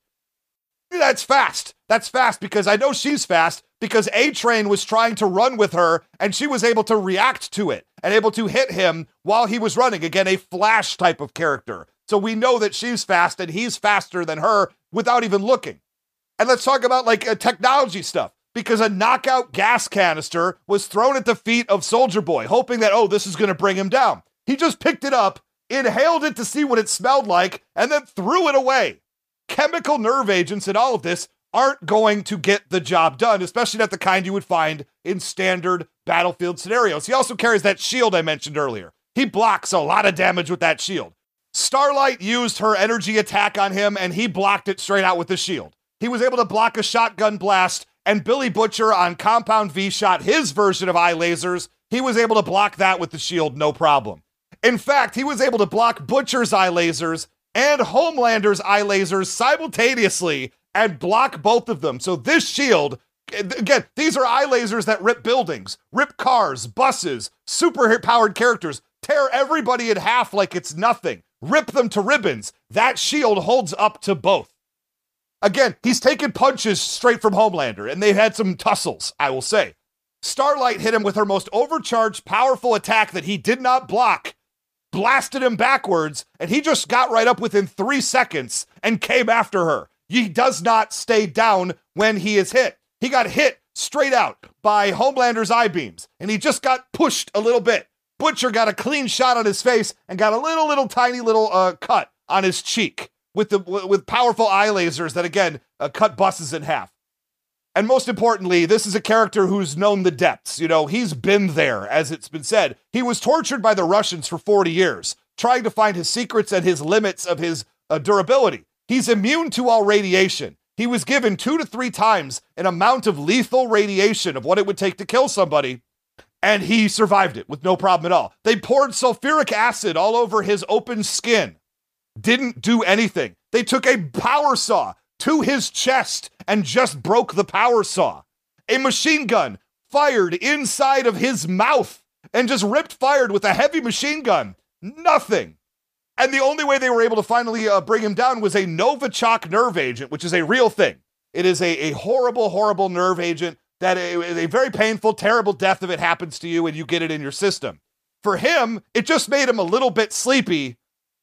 That's fast. That's fast because I know she's fast because A-Train was trying to run with her, and she was able to react to it and able to hit him while he was running. Again, a Flash type of character. So we know that she's fast and he's faster than her without even looking. And let's talk about technology stuff, because a knockout gas canister was thrown at the feet of Soldier Boy, hoping that, this is going to bring him down. He just picked it up, inhaled it to see what it smelled like, and then threw it away. Chemical nerve agents and all of this aren't going to get the job done, especially not the kind you would find in standard battlefield scenarios. He also carries that shield I mentioned earlier. He blocks a lot of damage with that shield. Starlight used her energy attack on him, and he blocked it straight out with the shield. He was able to block a shotgun blast, and Billy Butcher on Compound V shot his version of eye lasers. He was able to block that with the shield, no problem. In fact, he was able to block Butcher's eye lasers and Homelander's eye lasers simultaneously and block both of them. So this shield, again, these are eye lasers that rip buildings, rip cars, buses, super-powered characters, tear everybody in half like it's nothing, rip them to ribbons. That shield holds up to both. Again, he's taken punches straight from Homelander, and they've had some tussles, I will say. Starlight hit him with her most overcharged, powerful attack that he did not block, blasted him backwards, and he just got right up within 3 seconds and came after her. He does not stay down when he is hit. He got hit straight out by Homelander's eye beams, and he just got pushed a little bit. Butcher got a clean shot on his face and got a little tiny cut on his cheek with powerful eye lasers that, again, cut buses in half. And most importantly, this is a character who's known the depths. He's been there, as it's been said. He was tortured by the Russians for 40 years, trying to find his secrets and his limits of his durability. He's immune to all radiation. He was given 2 to 3 times an amount of lethal radiation of what it would take to kill somebody, and he survived it with no problem at all. They poured sulfuric acid all over his open skin. Didn't do anything. They took a power saw to his chest and just broke the power saw. A machine gun fired inside of his mouth and just fired with a heavy machine gun. Nothing. And the only way they were able to finally bring him down was a Novichok nerve agent, which is a real thing. It is a horrible, horrible nerve agent that is a very painful, terrible death if it happens to you and you get it in your system. For him, it just made him a little bit sleepy,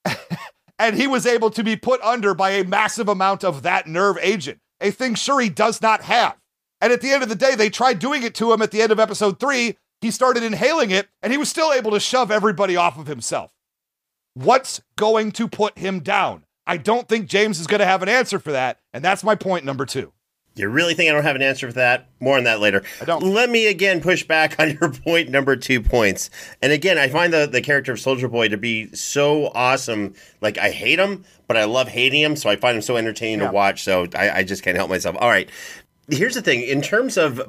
and he was able to be put under by a massive amount of that nerve agent, a thing Shuri does not have. And at the end of the day, they tried doing it to him at the end of episode 3. He started inhaling it, and he was still able to shove everybody off of himself. What's going to put him down? I don't think James is going to have an answer for that, and that's my point number 2. You really think I don't have an answer for that? More on that later. I don't. Let me again push back on your point number 2 points. And again, I find the character of Soldier Boy to be so awesome. Like, I hate him, but I love hating him, so I find him so entertaining to watch, so I just can't help myself. All right. Here's the thing. In terms of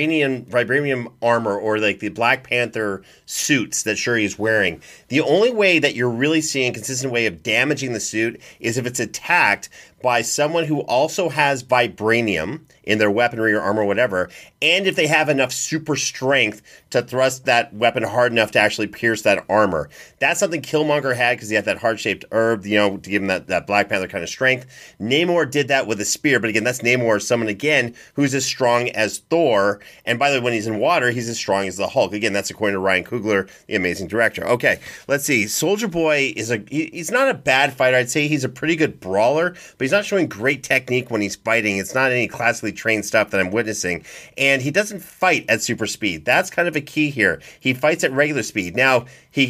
vibranium armor, or like the Black Panther suits that Shuri is wearing, the only way that you're really seeing a consistent way of damaging the suit is if it's attacked by someone who also has vibranium in their weaponry or armor or whatever, and if they have enough super strength to thrust that weapon hard enough to actually pierce that armor. That's something Killmonger had because he had that heart-shaped herb, to give him that Black Panther kind of strength. Namor did that with a spear, but again, that's Namor, someone again who's as strong as Thor, and by the way, when he's in water, he's as strong as the Hulk. Again, that's according to Ryan Coogler, the amazing director. Okay, let's see. Soldier Boy he's not a bad fighter. I'd say he's a pretty good brawler, but he's not showing great technique when he's fighting. It's not any classically trained stuff that I'm witnessing. And he doesn't fight at super speed. That's kind of a key here. He fights at regular speed. Now,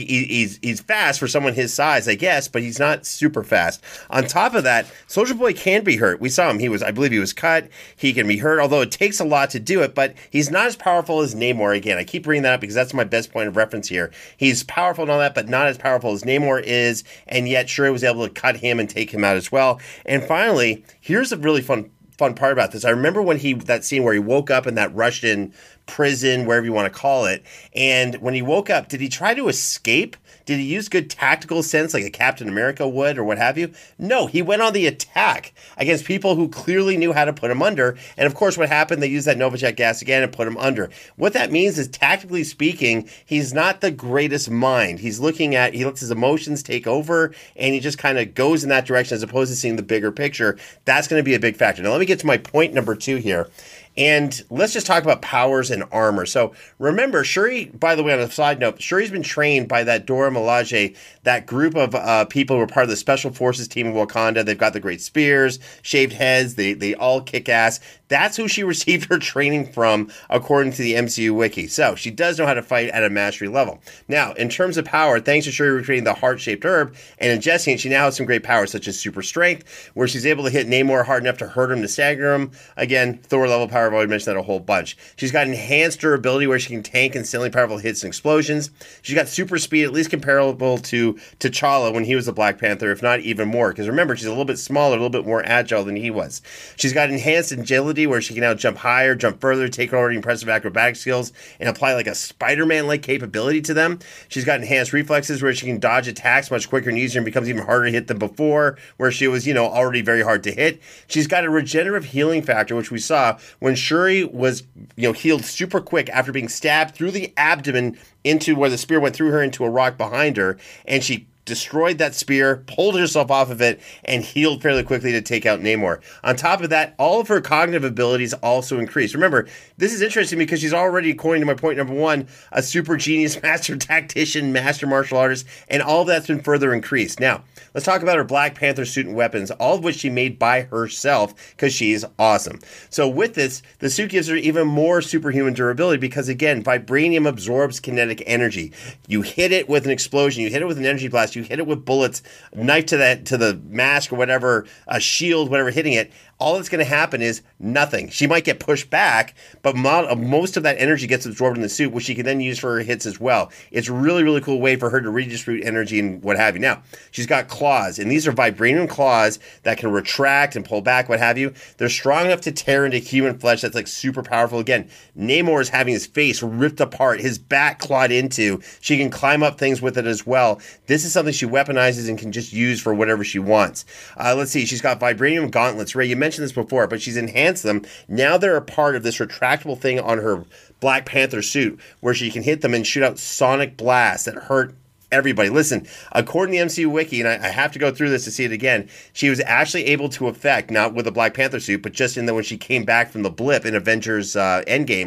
he's fast for someone his size, I guess, but he's not super fast. On top of that, Soldier Boy can be hurt. We saw him. I believe he was cut. He can be hurt, although it takes a lot to do it, but he's not as powerful as Namor. Again, I keep bringing that up because that's my best point of reference here. He's powerful and all that, but not as powerful as Namor is, and yet Shuri was able to cut him and take him out as well. And finally, here's a really fun part about this. I remember when that scene where he woke up in that Russian prison, wherever you want to call it, and when he woke up, did he try to escape? Did he use good tactical sense like a Captain America would or what have you? No, he went on the attack against people who clearly knew how to put him under. And of course, what happened? They used that Novichok gas again and put him under. What that means is, tactically speaking, he's not the greatest mind. He lets his emotions take over, and he just kind of goes in that direction as opposed to seeing the bigger picture. That's going to be a big factor. Now, let me get to my point number 2 here. And let's just talk about powers and armor. So remember, Shuri, by the way, on a side note, Shuri's been trained by that Dora Milaje, that group of people who are part of the Special Forces team of Wakanda. They've got the great spears, shaved heads. They all kick ass. That's who she received her training from, according to the MCU wiki. So she does know how to fight at a mastery level. Now, in terms of power, thanks to Shuri recreating the heart-shaped herb and ingesting it, she now has some great powers, such as super strength, where she's able to hit Namor hard enough to hurt him, to stagger him. Again, Thor-level power. I've already mentioned that a whole bunch. She's got enhanced durability, where she can tank insanely powerful hits and explosions. She's got super speed, at least comparable to T'Challa when he was the Black Panther, if not even more. Because remember, she's a little bit smaller, a little bit more agile than he was. She's got enhanced agility, where she can now jump higher, jump further, take already impressive acrobatic skills, and apply like a Spider-Man-like capability to them. She's got enhanced reflexes, where she can dodge attacks much quicker and easier, and becomes even harder to hit than before, where she was, already very hard to hit. She's got a regenerative healing factor, which we saw when Shuri was, healed super quick after being stabbed through the abdomen into where the spear went through her into a rock behind her, and she destroyed that spear, pulled herself off of it, and healed fairly quickly to take out Namor. On top of that, all of her cognitive abilities also increased. Remember, this is interesting because she's already, according to my point number 1, a super genius, master tactician, master martial artist, and all of that's been further increased. Now, let's talk about her Black Panther suit and weapons, all of which she made by herself because she's awesome. So with this, the suit gives her even more superhuman durability because, again, vibranium absorbs kinetic energy. You hit it with an explosion, you hit it with an energy blast, you hit it with bullets, knife to the mask or whatever, a shield, whatever hitting it, all that's going to happen is nothing. She might get pushed back, but most of that energy gets absorbed in the suit, which she can then use for her hits as well. It's a really, really cool way for her to redistribute energy and what have you. Now, she's got claws, and these are vibranium claws that can retract and pull back, what have you. They're strong enough to tear into human flesh. That's like super powerful. Again, Namor is having his face ripped apart, his back clawed into. She can climb up things with it as well. This is something she weaponizes and can just use for whatever she wants. Let's see. She's got vibranium gauntlets. Ray, you mentioned this before, but she's enhanced them. Now they're a part of this retractable thing on her Black Panther suit where she can hit them and shoot out sonic blasts that hurt everybody. Listen, according to the MCU wiki, and I have to go through this to see it again, she was actually able to affect, not with the Black Panther suit, but just in when she came back from the blip in Avengers Endgame,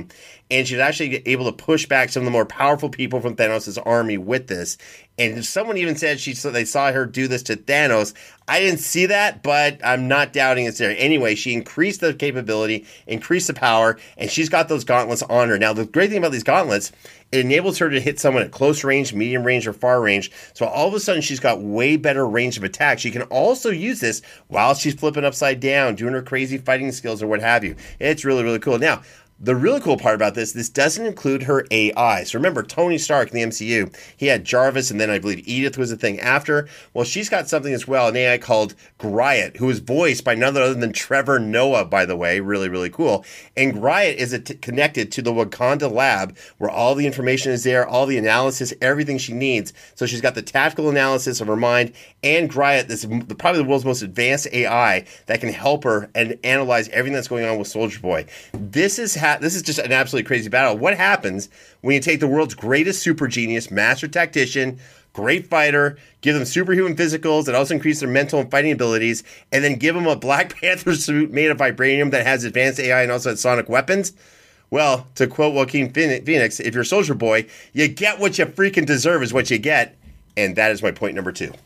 and she's actually able to push back some of the more powerful people from Thanos' army with this. And someone even said they saw her do this to Thanos. I didn't see that, but I'm not doubting it's there. Anyway, she increased the capability, increased the power, and she's got those gauntlets on her. Now, the great thing about these gauntlets, it enables her to hit someone at close range, medium range, or far range. So all of a sudden, she's got way better range of attack. She can also use this while she's flipping upside down, doing her crazy fighting skills or what have you. It's really, really cool. Now, the really cool part about this doesn't include her AI. So remember, Tony Stark in the MCU, he had Jarvis, and then I believe Edith was the thing after. Well, she's got something as well, an AI called Griot, who is voiced by none other than Trevor Noah, by the way. Really, really cool. And Griot is connected to the Wakanda lab, where all the information is there, all the analysis, everything she needs. So she's got the tactical analysis of her mind, and Griot, this is probably the world's most advanced AI that can help her and analyze everything that's going on with Soldier Boy. This is just an absolutely crazy battle. What happens when you take the world's greatest super genius, master tactician, great fighter, give them superhuman physicals that also increase their mental and fighting abilities, and then give them a Black Panther suit made of vibranium that has advanced AI and also has sonic weapons? Well, to quote Joaquin Phoenix, if you're Soldier Boy, you get what you freaking deserve is what you get. And that is my point number 2.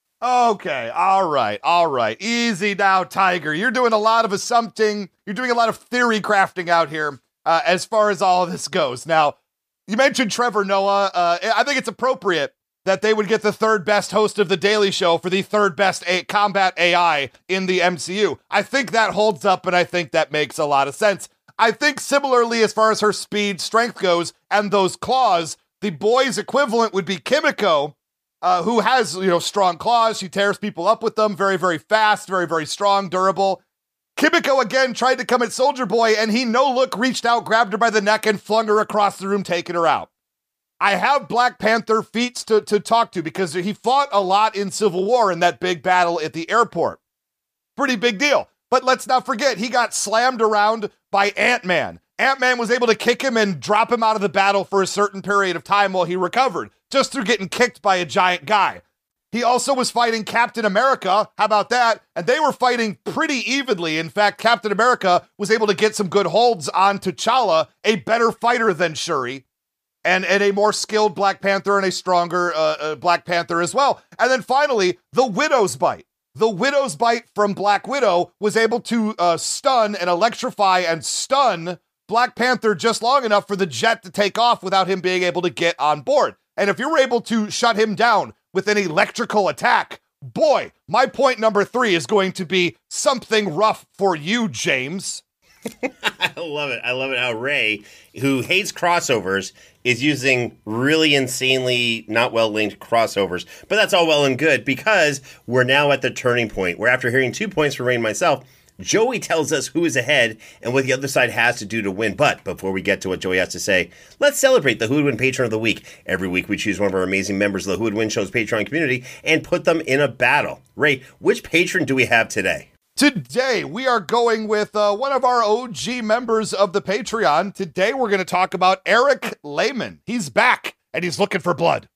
Okay, all right. Easy now, Tiger. You're doing a lot of assumpting. You're doing a lot of theory crafting out here as far as all of this goes. Now, you mentioned Trevor Noah. I think it's appropriate that they would get the third best host of The Daily Show for the third best combat AI in the MCU. I think that holds up, and I think that makes a lot of sense. I think similarly, as far as her speed, strength goes, and those claws, the boy's equivalent would be Kimiko, who has, strong claws. She tears people up with them. Very, very fast, very, very strong, durable. Kimiko again tried to come at Soldier Boy, and he no-look reached out, grabbed her by the neck, and flung her across the room, taking her out. I have Black Panther feats to talk to because he fought a lot in Civil War in that big battle at the airport. Pretty big deal. But let's not forget, he got slammed around by Ant-Man. Ant-Man was able to kick him and drop him out of the battle for a certain period of time while he recovered, just through getting kicked by a giant guy. He also was fighting Captain America. How about that? And they were fighting pretty evenly. In fact, Captain America was able to get some good holds on T'Challa, a better fighter than Shuri, and a more skilled Black Panther and a stronger Black Panther as well. And then finally, the Widow's Bite. The Widow's Bite from Black Widow was able to stun and electrify and stun Black Panther just long enough for the jet to take off without him being able to get on board. And if you're able to shut him down with an electrical attack, boy, my point number 3 is going to be something rough for you, James. I love it. I love it how Ray, who hates crossovers, is using really insanely not well-linked crossovers. But that's all well and good because we're now at the turning point where after hearing 2 points from Ray and myself, Joey tells us who is ahead and what the other side has to do to win. But before we get to what Joey has to say, let's celebrate the Who Would Win Patron of the Week. Every week we choose one of our amazing members of the Who Would Win Show's Patreon community and put them in a battle. Ray, which patron do we have today? Today, we are going with one of our OG members of the Patreon. Today, we're going to talk about Eric Lehman. He's back, and he's looking for blood.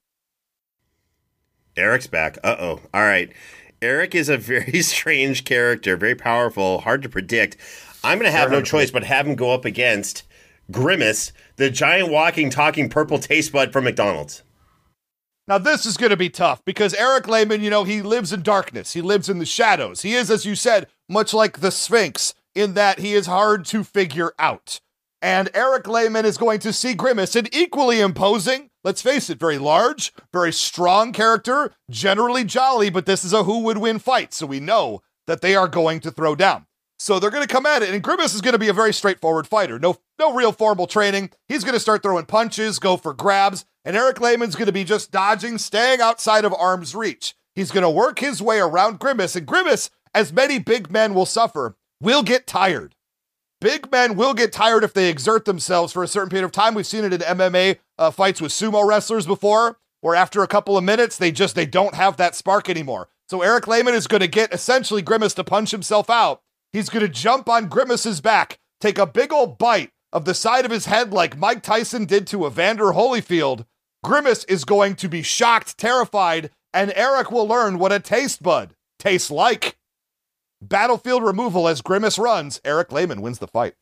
Eric's back. Uh-oh. All right. Eric is a very strange character, very powerful, hard to predict. I'm going to have no choice but have him go up against Grimace, the giant walking, talking purple taste bud from McDonald's. Now, this is going to be tough because Eric Lehman, he lives in darkness. He lives in the shadows. He is, as you said, much like the Sphinx in that he is hard to figure out. And Eric Lehman is going to see Grimace, an equally imposing, let's face it, very large, very strong character, generally jolly, but this is a who would win fight, so we know that they are going to throw down. So they're going to come at it, and Grimace is going to be a very straightforward fighter. No real formal training. He's going to start throwing punches, go for grabs, and Eric Lehman's going to be just dodging, staying outside of arm's reach. He's going to work his way around Grimace, and Grimace, as many big men will suffer, will get tired. Big men will get tired if they exert themselves for a certain period of time. We've seen it in MMA fights with sumo wrestlers before, where after a couple of minutes, they don't have that spark anymore. So Eric Lehman is going to get essentially Grimace to punch himself out. He's going to jump on Grimace's back, take a big old bite of the side of his head like Mike Tyson did to Evander Holyfield. Grimace is going to be shocked, terrified, and Eric will learn what a taste bud tastes like. Battlefield removal as Grimace runs. Eric Lehman wins the fight.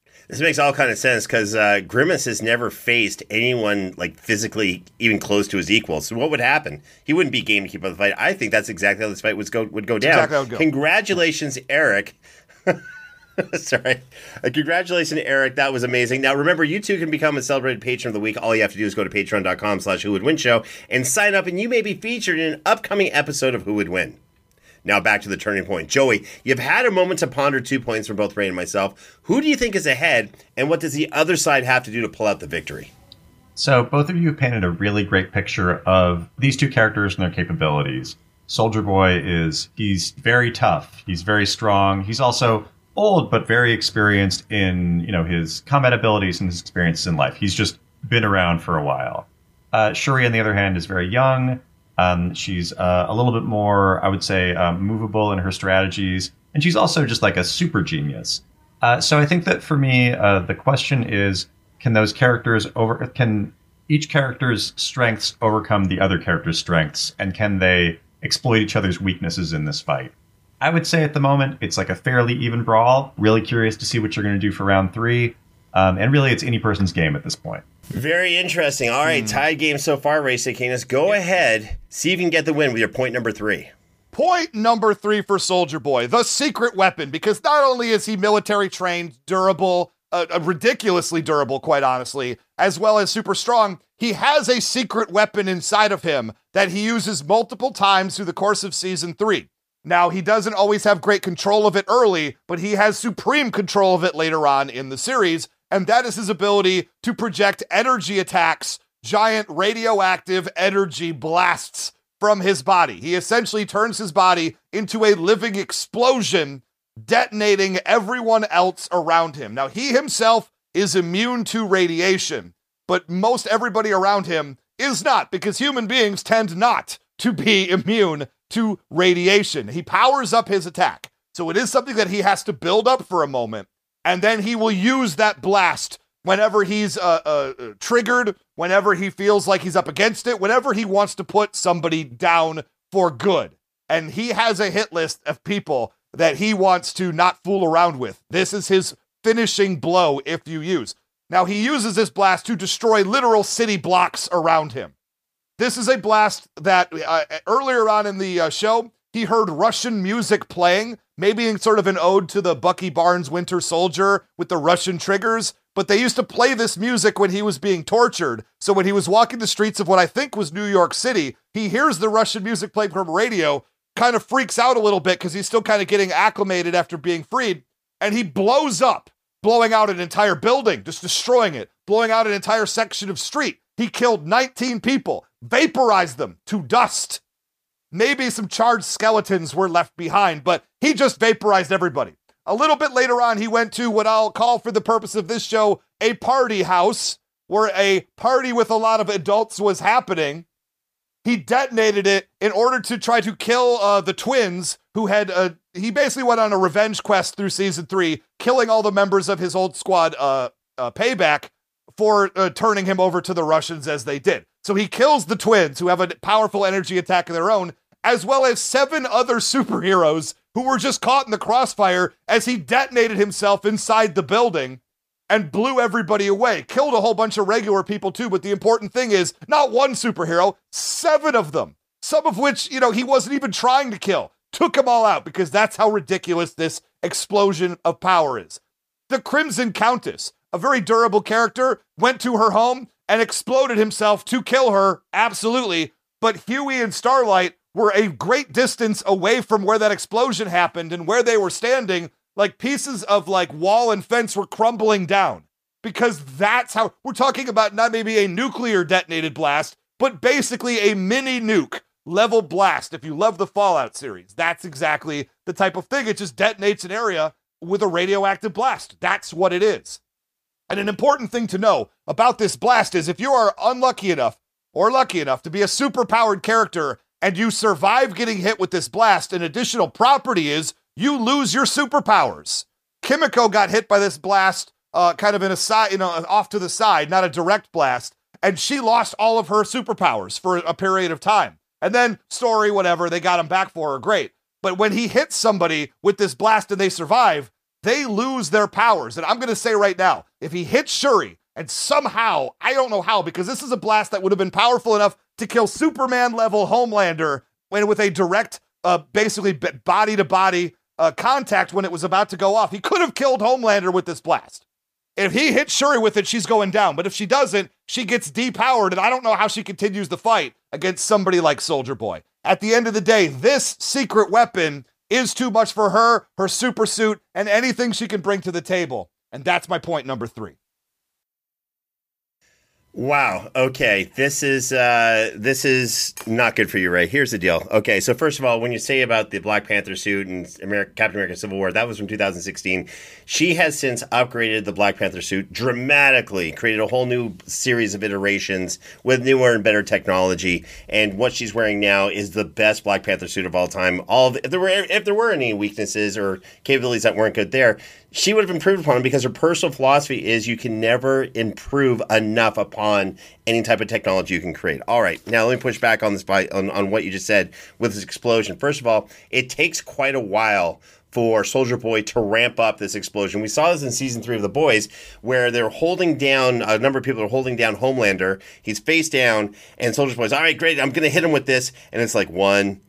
This makes all kind of sense because Grimace has never faced anyone like physically even close to his equal. So what would happen? He wouldn't be game to keep up the fight. I think that's exactly how this fight would go down. Exactly how it would go. Congratulations, Eric. Sorry. Congratulations, Eric. That was amazing. Now, remember, you too can become a celebrated patron of the week. All you have to do is go to patreon.com/whowouldwin and sign up, and you may be featured in an upcoming episode of Who Would Win. Now back to the turning point. Joey, you've had a moment to ponder 2 points from both Ray and myself. Who do you think is ahead, and what does the other side have to do to pull out the victory? So both of you have painted a really great picture of these two characters and their capabilities. Soldier Boy he's very tough. He's very strong. He's also old, but very experienced in, his combat abilities and his experiences in life. He's just been around for a while. Shuri, on the other hand, is very young. She's a little bit more, I would say, movable in her strategies. And she's also just like a super genius. So I think that for me, the question is, can each character's strengths overcome the other character's strengths? And can they exploit each other's weaknesses in this fight? I would say at the moment, it's like a fairly even brawl. Really curious to see what you're going to do for round 3. And really, it's any person's game at this point. Very interesting. All right, tied game so far, Ray Sakinas. Go ahead, see if you can get the win with your point number 3. Point number 3 for Soldier Boy, the secret weapon, because not only is he military trained, durable, ridiculously durable, quite honestly, as well as super strong, he has a secret weapon inside of him that he uses multiple times through the course of season 3. Now, he doesn't always have great control of it early, but he has supreme control of it later on in the series, and that is his ability to project energy attacks, giant radioactive energy blasts from his body. He essentially turns his body into a living explosion, detonating everyone else around him. Now, he himself is immune to radiation, but most everybody around him is not, because human beings tend not to be immune to radiation. He powers up his attack. So it is something that he has to build up for a moment, and then he will use that blast whenever he's triggered, whenever he feels like he's up against it, whenever he wants to put somebody down for good. And he has a hit list of people that he wants to not fool around with. This is his finishing blow, if you use. Now, he uses this blast to destroy literal city blocks around him. This is a blast that earlier on in the show, he heard Russian music playing, maybe in sort of an ode to the Bucky Barnes Winter Soldier with the Russian triggers, but they used to play this music when he was being tortured. So when he was walking the streets of what I think was New York City, he hears the Russian music playing from radio, kind of freaks out a little bit because he's still kind of getting acclimated after being freed, and he blows up, blowing out an entire building, just destroying it, blowing out an entire section of street. He killed 19 people, vaporized them to dust. Maybe some charred skeletons were left behind, but he just vaporized everybody. A little bit later on, he went to what I'll call, for the purpose of this show, a party house, where a party with a lot of adults was happening. He detonated it in order to try to kill the twins who had, he basically went on a revenge quest through season 3, killing all the members of his old squad payback for turning him over to the Russians as they did. So he kills the twins who have a powerful energy attack of their own, as well as 7 other superheroes who were just caught in the crossfire as he detonated himself inside the building and blew everybody away. Killed a whole bunch of regular people too, but the important thing is, not one superhero, 7 of them. Some of which, he wasn't even trying to kill. Took them all out, because that's how ridiculous this explosion of power is. The Crimson Countess, a very durable character, went to her home and exploded himself to kill her, absolutely, but Huey and Starlight were a great distance away from where that explosion happened, and where they were standing, like pieces of wall and fence were crumbling down, because that's how we're talking about. Not maybe a nuclear detonated blast, but basically a mini nuke level blast. If you love the Fallout series, that's exactly the type of thing. It just detonates an area with a radioactive blast. That's what it is. And an important thing to know about this blast is, if you are unlucky enough or lucky enough to be a superpowered character and you survive getting hit with this blast, an additional property is you lose your superpowers. Kimiko got hit by this blast kind of in a side, off to the side, not a direct blast, and she lost all of her superpowers for a period of time. And then, story, whatever, they got him back for her, great. But when he hits somebody with this blast and they survive, they lose their powers. And I'm going to say right now, if he hits Shuri and somehow, I don't know how, because this is a blast that would have been powerful enough to kill Superman-level Homelander when with a direct, basically body-to-body contact when it was about to go off. He could have killed Homelander with this blast. If he hits Shuri with it, she's going down. But if she doesn't, she gets depowered, and I don't know how she continues the fight against somebody like Soldier Boy. At the end of the day, this secret weapon is too much for her, her super suit, and anything she can bring to the table. And that's my point number 3. Wow. Okay. This is not good for you, Ray. Here's the deal. Okay. So first of all, when you say about the Black Panther suit and Captain America Civil War, that was from 2016. She has since upgraded the Black Panther suit dramatically, created a whole new series of iterations with newer and better technology. And what she's wearing now is the best Black Panther suit of all time. If there were any weaknesses or capabilities that weren't good there, she would have improved upon them, because her personal philosophy is you can never improve enough upon any type of technology you can create. All right, now let me push back on this on what you just said with this explosion. First of all, it takes quite a while for Soldier Boy to ramp up this explosion. We saw this in season 3 of The Boys, where they're holding down, a number of people are holding down Homelander. He's face down, and Soldier Boy's, all right, great, I'm going to hit him with this. And it's like 1,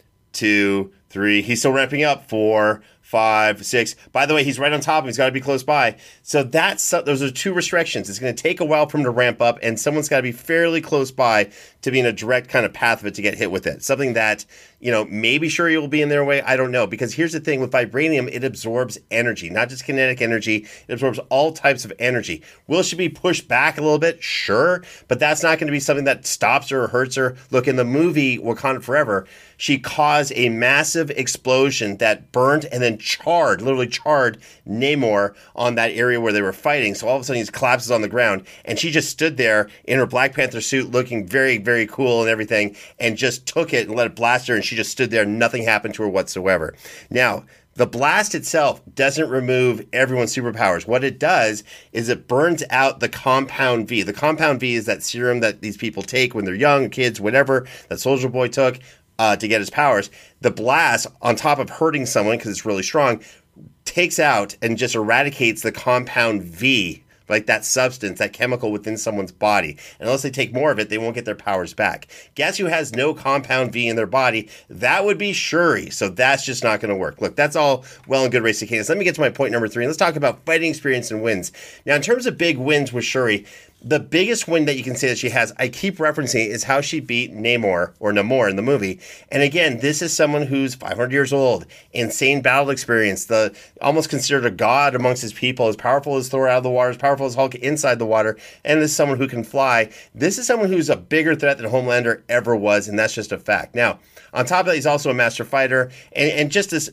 2, 3. He's still ramping up. 4, 5, 6. By the way, he's right on top of him. He's got to be close by. So those are 2 restrictions. It's going to take a while for him to ramp up, and someone's got to be fairly close by to be in a direct kind of path of it to get hit with it. Something that, maybe Shuri will be in their way. I don't know. Because here's the thing with vibranium, it absorbs energy, not just kinetic energy. It absorbs all types of energy. Will she be pushed back a little bit? Sure. But that's not going to be something that stops her or hurts her. Look, in the movie Wakanda Forever, she caused a massive explosion that burned and then literally charred Namor on that area where they were fighting. So all of a sudden he collapses on the ground, and she just stood there in her Black Panther suit looking very, very cool and everything, and just took it and let it blast her, and she just stood there. Nothing happened to her whatsoever. Now, the blast itself doesn't remove everyone's superpowers. What it does is it burns out the compound V. The compound V is that serum that these people take when they're young, kids, whatever, that Soldier Boy took to get his powers. The blast, on top of hurting someone because it's really strong, takes out and just eradicates the compound V, like that substance, that chemical within someone's body. And unless they take more of it, they won't get their powers back. Guess who has no compound V in their body? That would be Shuri. So that's just not going to work. Look, that's all well and good, Race to Cadence. Let me get to my point number 3, and let's talk about fighting experience and wins. Now, in terms of big wins with Shuri, the biggest win that you can say that she has, I keep referencing, is how she beat Namor in the movie. And again, this is someone who's 500 years old, insane battle experience, almost considered a god amongst his people, as powerful as Thor out of the water, as powerful as Hulk inside the water, and this is someone who can fly. This is someone who's a bigger threat than Homelander ever was, and that's just a fact. Now, on top of that, he's also a master fighter, and just this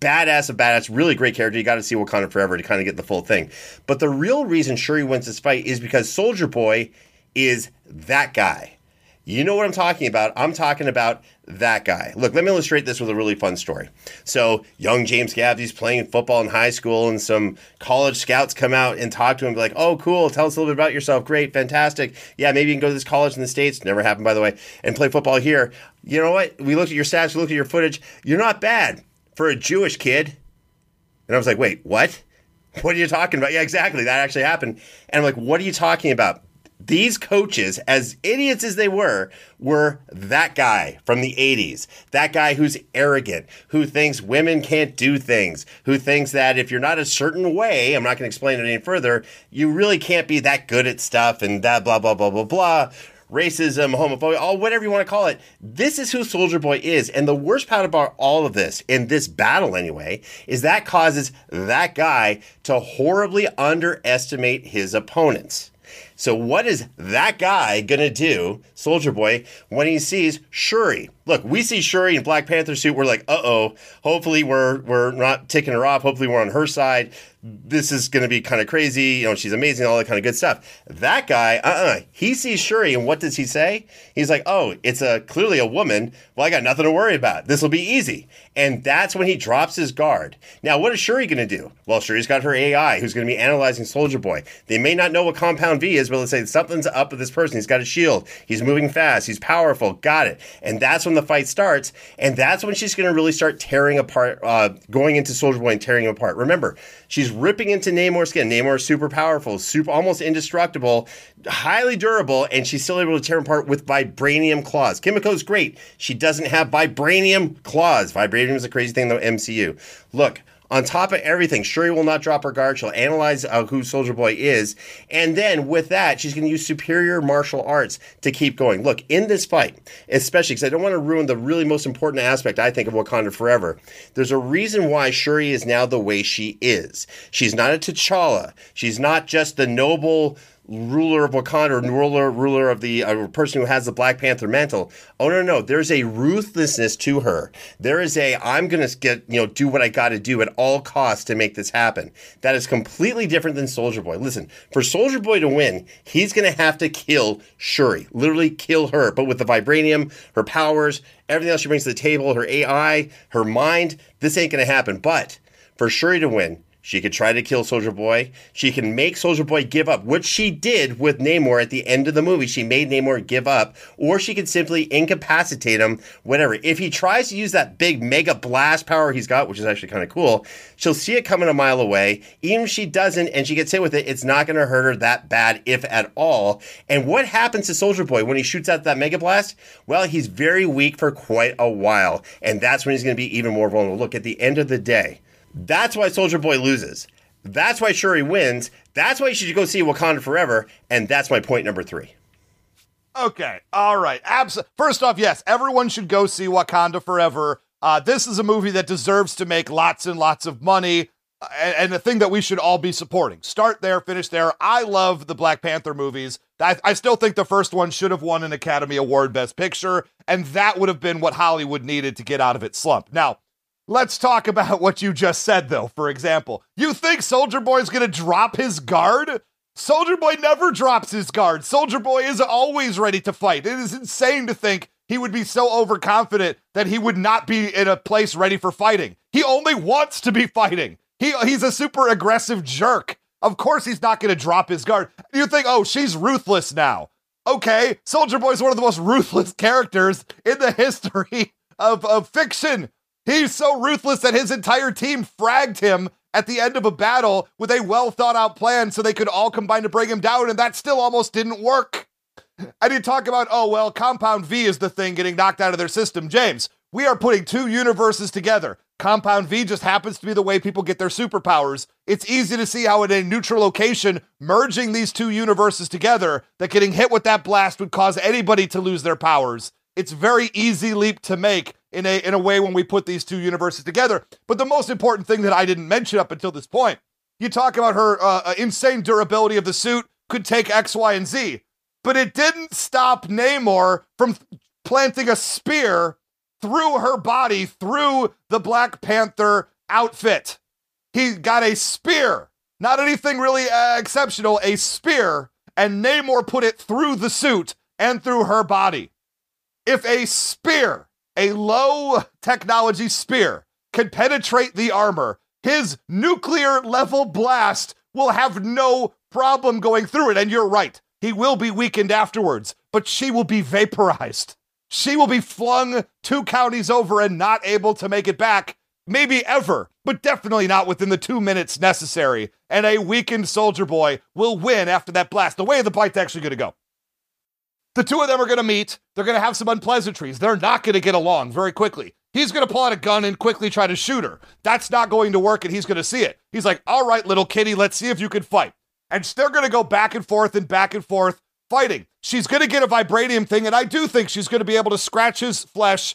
badass, really great character. You got to see Wakanda Forever to kind of get the full thing. But the real reason Shuri wins this fight is because Soldier Boy is that guy. You know what I'm talking about. I'm talking about that guy. Look, let me illustrate this with a really fun story. So, young James Gavsey's playing football in high school, and some college scouts come out and talk to him, be like, oh, cool, tell us a little bit about yourself. Great, fantastic. Yeah, maybe you can go to this college in the States, never happened, by the way, and play football here. You know what? We looked at your stats, we looked at your footage. You're not bad for a Jewish kid. And I was like, wait, what? What are you talking about? Yeah, exactly. That actually happened. And I'm like, what are you talking about? These coaches, as idiots as they were that guy from the 80s. That guy who's arrogant, who thinks women can't do things, who thinks that if you're not a certain way, I'm not going to explain it any further, you really can't be that good at stuff and that blah, blah, blah, blah, blah. Racism, homophobia, all whatever you want to call it. This is who Soldier Boy is. And the worst part about all of this, in this battle anyway, is that causes that guy to horribly underestimate his opponents. So what is that guy going to do, Soldier Boy, when he sees Shuri? Look, we see Shuri in Black Panther suit. We're like, uh-oh, hopefully we're not ticking her off. Hopefully we're on her side. This is going to be kind of crazy. She's amazing, all that kind of good stuff. That guy, he sees Shuri, and what does he say? He's like, oh, it's clearly a woman. Well, I got nothing to worry about. This will be easy. And that's when he drops his guard. Now, what is Shuri going to do? Well, Shuri's got her AI, who's going to be analyzing Soldier Boy. They may not know what compound V is, is able to say something's up with this person. He's got a shield. He's moving fast. He's powerful. Got it. And that's when the fight starts. And that's when she's going to really start tearing apart, going into Soldier Boy and tearing him apart. Remember, she's ripping into Namor's skin. Namor is super powerful, super almost indestructible, highly durable, and she's still able to tear him apart with vibranium claws. Kimiko's great. She doesn't have vibranium claws. Vibranium is a crazy thing, though, MCU. Look, on top of everything, Shuri will not drop her guard. She'll analyze who Soldier Boy is. And then with that, she's going to use superior martial arts to keep going. Look, in this fight, especially because I don't want to ruin the really most important aspect, I think, of Wakanda Forever, there's a reason why Shuri is now the way she is. She's not a T'Challa. She's not just the noble ruler of Wakanda, or ruler of the person who has the Black Panther mantle. Oh, no. There's a ruthlessness to her. There is I'm going to do what I got to do at all costs to make this happen. That is completely different than Soldier Boy. Listen, for Soldier Boy to win, he's going to have to kill Shuri, literally kill her. But with the vibranium, her powers, everything else she brings to the table, her AI, her mind, this ain't going to happen. But for Shuri to win, she could try to kill Soldier Boy. She can make Soldier Boy give up, which she did with Namor at the end of the movie. She made Namor give up, or she could simply incapacitate him, whatever. If he tries to use that big mega blast power he's got, which is actually kind of cool, she'll see it coming a mile away. Even if she doesn't and she gets hit with it, it's not going to hurt her that bad, if at all. And what happens to Soldier Boy when he shoots out that mega blast? Well, he's very weak for quite a while, and that's when he's going to be even more vulnerable. Look, at the end of the day, that's why Soldier Boy loses. That's why Shuri wins. That's why you should go see Wakanda Forever. And that's my point number 3. Okay. All right. First off, yes, everyone should go see Wakanda Forever. This is a movie that deserves to make lots and lots of money. And a thing that we should all be supporting. Start there, finish there. I love the Black Panther movies. I still think the first one should have won an Academy Award Best Picture. And that would have been what Hollywood needed to get out of its slump. Now, let's talk about what you just said, though. For example, you think Soldier Boy's going to drop his guard? Soldier Boy never drops his guard. Soldier Boy is always ready to fight. It is insane to think he would be so overconfident that he would not be in a place ready for fighting. He only wants to be fighting. He's a super aggressive jerk. Of course he's not going to drop his guard. You think, oh, she's ruthless now. Okay, Soldier Boy's one of the most ruthless characters in the history of fiction. He's so ruthless that his entire team fragged him at the end of a battle with a well-thought-out plan so they could all combine to bring him down, and that still almost didn't work. And you talk about, oh, well, Compound V is the thing getting knocked out of their system. James, we are putting 2 universes together. Compound V just happens to be the way people get their superpowers. It's easy to see how in a neutral location, merging these 2 universes together, that getting hit with that blast would cause anybody to lose their powers. It's very easy leap to make in a way when we put these 2 universes together. But the most important thing that I didn't mention up until this point, you talk about her insane durability of the suit, could take X, Y, and Z. But it didn't stop Namor from planting a spear through her body, through the Black Panther outfit. He got a spear, not anything really exceptional, a spear, and Namor put it through the suit and through her body. If a spear, a low technology spear, can penetrate the armor, his nuclear level blast will have no problem going through it. And you're right, he will be weakened afterwards, but she will be vaporized. She will be flung 2 counties over and not able to make it back, maybe ever, but definitely not within the 2 minutes necessary. And a weakened Soldier Boy will win after that blast. The way the fight's actually going to go. The 2 of them are going to meet. They're going to have some unpleasantries. They're not going to get along very quickly. He's going to pull out a gun and quickly try to shoot her. That's not going to work, and he's going to see it. He's like, all right, little kitty, let's see if you can fight. And they're going to go back and forth fighting. She's going to get a vibranium thing, and I do think she's going to be able to scratch his flesh,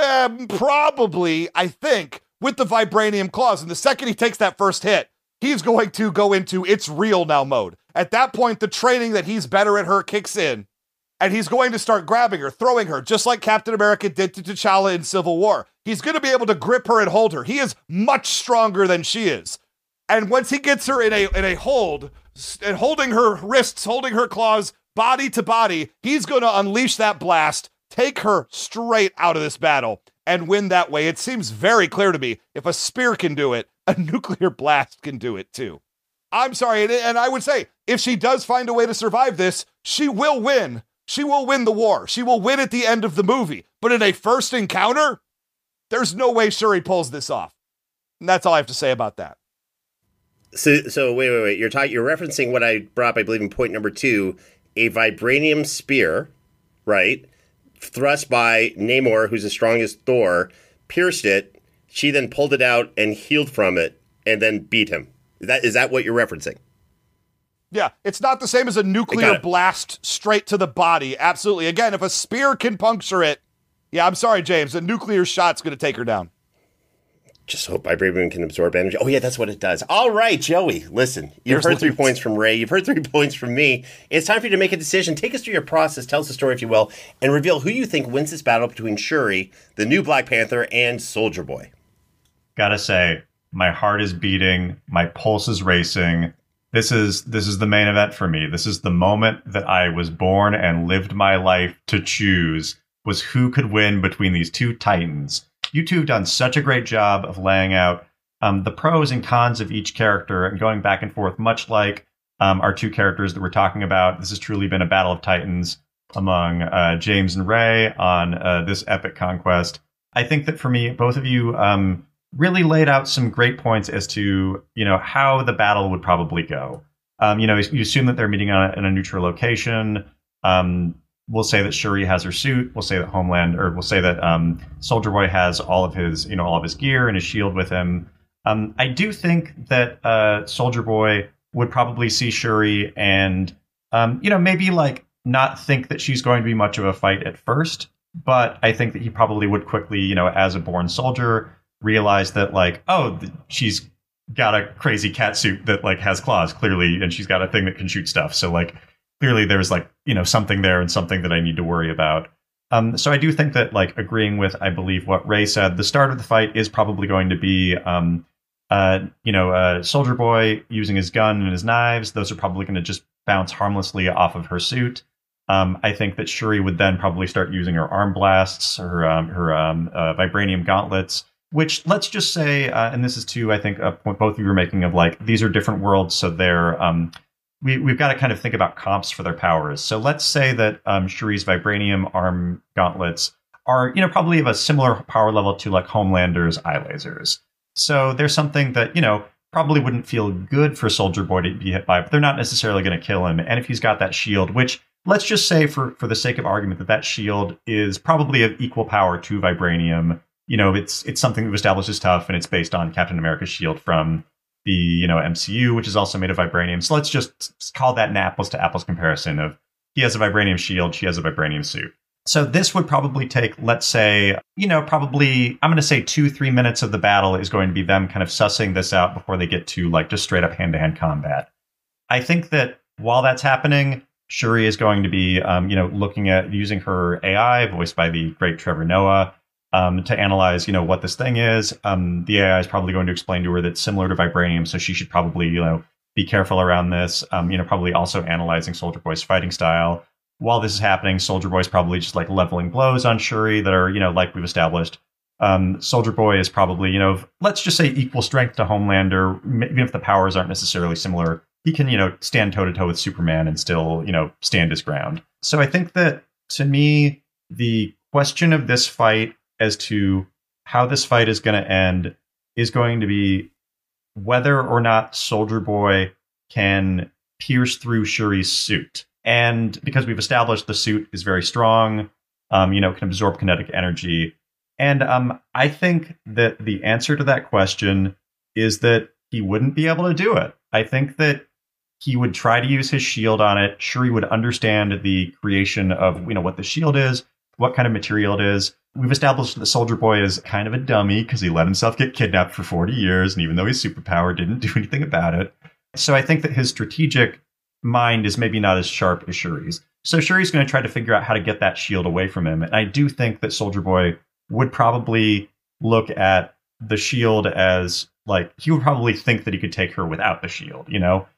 probably, I think, with the vibranium claws. And the second he takes that first hit, he's going to go into it's real now mode. At that point, the training that he's better at her kicks in, and he's going to start grabbing her, throwing her, just like Captain America did to T'Challa in Civil War. He's going to be able to grip her and hold her. He is much stronger than she is. And once he gets her in a hold, and holding her wrists, holding her claws, body to body, he's going to unleash that blast, take her straight out of this battle, and win that way. It seems very clear to me, if a spear can do it, a nuclear blast can do it too. I'm sorry. And I would say, if she does find a way to survive this, she will win. She will win the war. She will win at the end of the movie. But in a first encounter, there's no way Shuri pulls this off. And that's all I have to say about that. So wait. You're referencing what I brought up, I believe, in point number 2, a vibranium spear, right? Thrust by Namor, who's as strong as Thor, pierced it. She then pulled it out and healed from it, and then beat him. Is that what you're referencing? Yeah, it's not the same as a nuclear blast straight to the body. Absolutely. Again, if a spear can puncture it, yeah, I'm sorry, James, a nuclear shot's going to take her down. Just hope vibranium can absorb energy. Oh, yeah, that's what it does. All right, Joey, listen. You've heard 3 points from Ray. You've heard 3 points from me. It's time for you to make a decision. Take us through your process. Tell us the story, if you will, and reveal who you think wins this battle between Shuri, the new Black Panther, and Soldier Boy. Gotta say, my heart is beating. My pulse is racing. This is the main event for me. This is the moment that I was born and lived my life to choose, was who could win between these two titans. You two have done such a great job of laying out the pros and cons of each character and going back and forth, much like our 2 characters that we're talking about. This has truly been a battle of titans among James and Ray on this epic conquest. I think that for me, both of you really laid out some great points as to, how the battle would probably go. You assume that they're meeting in a neutral location. We'll say that Shuri has her suit. We'll say that we'll say that Soldier Boy has all of his gear and his shield with him. I do think that Soldier Boy would probably see Shuri and, maybe like not think that she's going to be much of a fight at first, but I think that he probably would quickly, as a born soldier, realize that like, she's got a crazy cat suit that like has claws clearly, and she's got a thing that can shoot stuff. So like, clearly there's like, something there and something that I need to worry about. So I do think that like agreeing with, I believe what Ray said, the start of the fight is probably going to be, Soldier Boy using his gun and his knives. Those are probably going to just bounce harmlessly off of her suit. I think that Shuri would then probably start using her arm blasts, her vibranium gauntlets, which let's just say, and this is too, I think, a point both of you were making of like, these are different worlds. So they're, we've got to kind of think about comps for their powers. So let's say that Shuri's vibranium arm gauntlets are, probably of a similar power level to like Homelander's eye lasers. So there's something that, probably wouldn't feel good for Soldier Boy to be hit by, but they're not necessarily going to kill him. And if he's got that shield, which let's just say for the sake of argument that shield is probably of equal power to vibranium. It's something we've established is tough, and it's based on Captain America's shield from the MCU, which is also made of vibranium. So let's just call that an apples to apples comparison of he has a vibranium shield, she has a vibranium suit. So this would probably take, let's say, probably, I'm going to say 2-3 minutes of the battle is going to be them kind of sussing this out before they get to like just straight up hand-to-hand combat. I think that while that's happening, Shuri is going to be, looking at using her AI, voiced by the great Trevor Noah, to analyze, what this thing is. The AI is probably going to explain to her that it's similar to vibranium, so she should probably, be careful around this. Probably also analyzing Soldier Boy's fighting style. While this is happening, Soldier Boy's probably just like leveling blows on Shuri that are, like we've established. Soldier Boy is probably, let's just say equal strength to Homelander, even if the powers aren't necessarily similar. He can, stand toe-to-toe with Superman and still, stand his ground. So I think that, to me, the question of this fight as to how this fight is going to end is going to be whether or not Soldier Boy can pierce through Shuri's suit. And because we've established the suit is very strong, can absorb kinetic energy. And I think that the answer to that question is that he wouldn't be able to do it. I think that he would try to use his shield on it. Shuri would understand the creation of, what the shield is, what kind of material it is. We've established that Soldier Boy is kind of a dummy because he let himself get kidnapped for 40 years. And even though he's superpowered, didn't do anything about it. So I think that his strategic mind is maybe not as sharp as Shuri's. So Shuri's going to try to figure out how to get that shield away from him. And I do think that Soldier Boy would probably look at the shield as like, he would probably think that he could take her without the shield,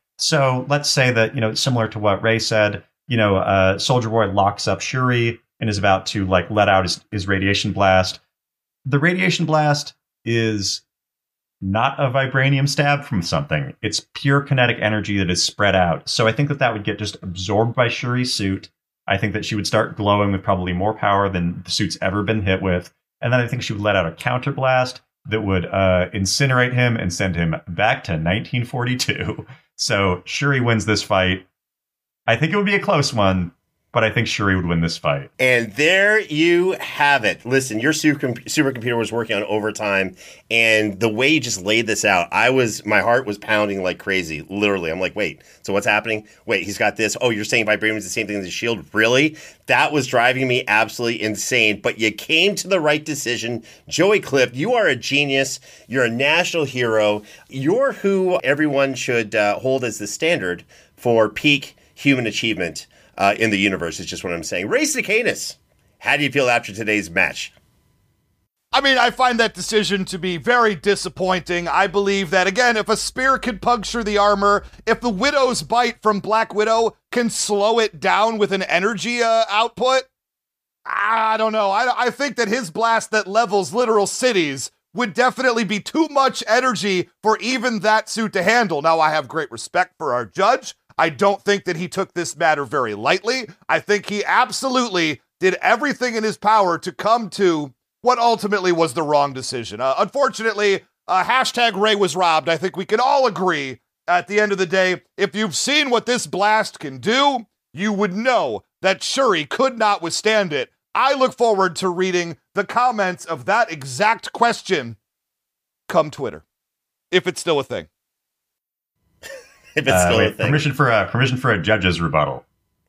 So let's say that, similar to what Ray said, Soldier Boy locks up Shuri and is about to like let out his radiation blast. The radiation blast is not a vibranium stab from something. It's pure kinetic energy that is spread out. So I think that would get just absorbed by Shuri's suit. I think that she would start glowing with probably more power than the suit's ever been hit with. And then I think she would let out a counterblast that would incinerate him and send him back to 1942. So Shuri wins this fight. I think it would be a close one, but I think Shuri would win this fight. And there you have it. Listen, your supercomputer was working on overtime, and the way you just laid this out, my heart was pounding like crazy, literally. I'm like, wait, so what's happening? Wait, he's got this. Oh, you're saying vibranium is the same thing as the shield? Really? That was driving me absolutely insane, but you came to the right decision. Joey Clift, you are a genius. You're a national hero. You're who everyone should hold as the standard for peak human achievement in the universe, is just what I'm saying. Ray Cicanus, how do you feel after today's match? I mean, I find that decision to be very disappointing. I believe that, again, if a spear can puncture the armor, if the Widow's bite from Black Widow can slow it down with an energy output, I don't know. I think that his blast that levels literal cities would definitely be too much energy for even that suit to handle. Now, I have great respect for our judge. I don't think that he took this matter very lightly. I think he absolutely did everything in his power to come to what ultimately was the wrong decision. Unfortunately, hashtag Ray was robbed. I think we can all agree at the end of the day, if you've seen what this blast can do, you would know that Shuri could not withstand it. I look forward to reading the comments of that exact question come Twitter, if it's still a thing. If it's still a thing. Permission for a judge's rebuttal.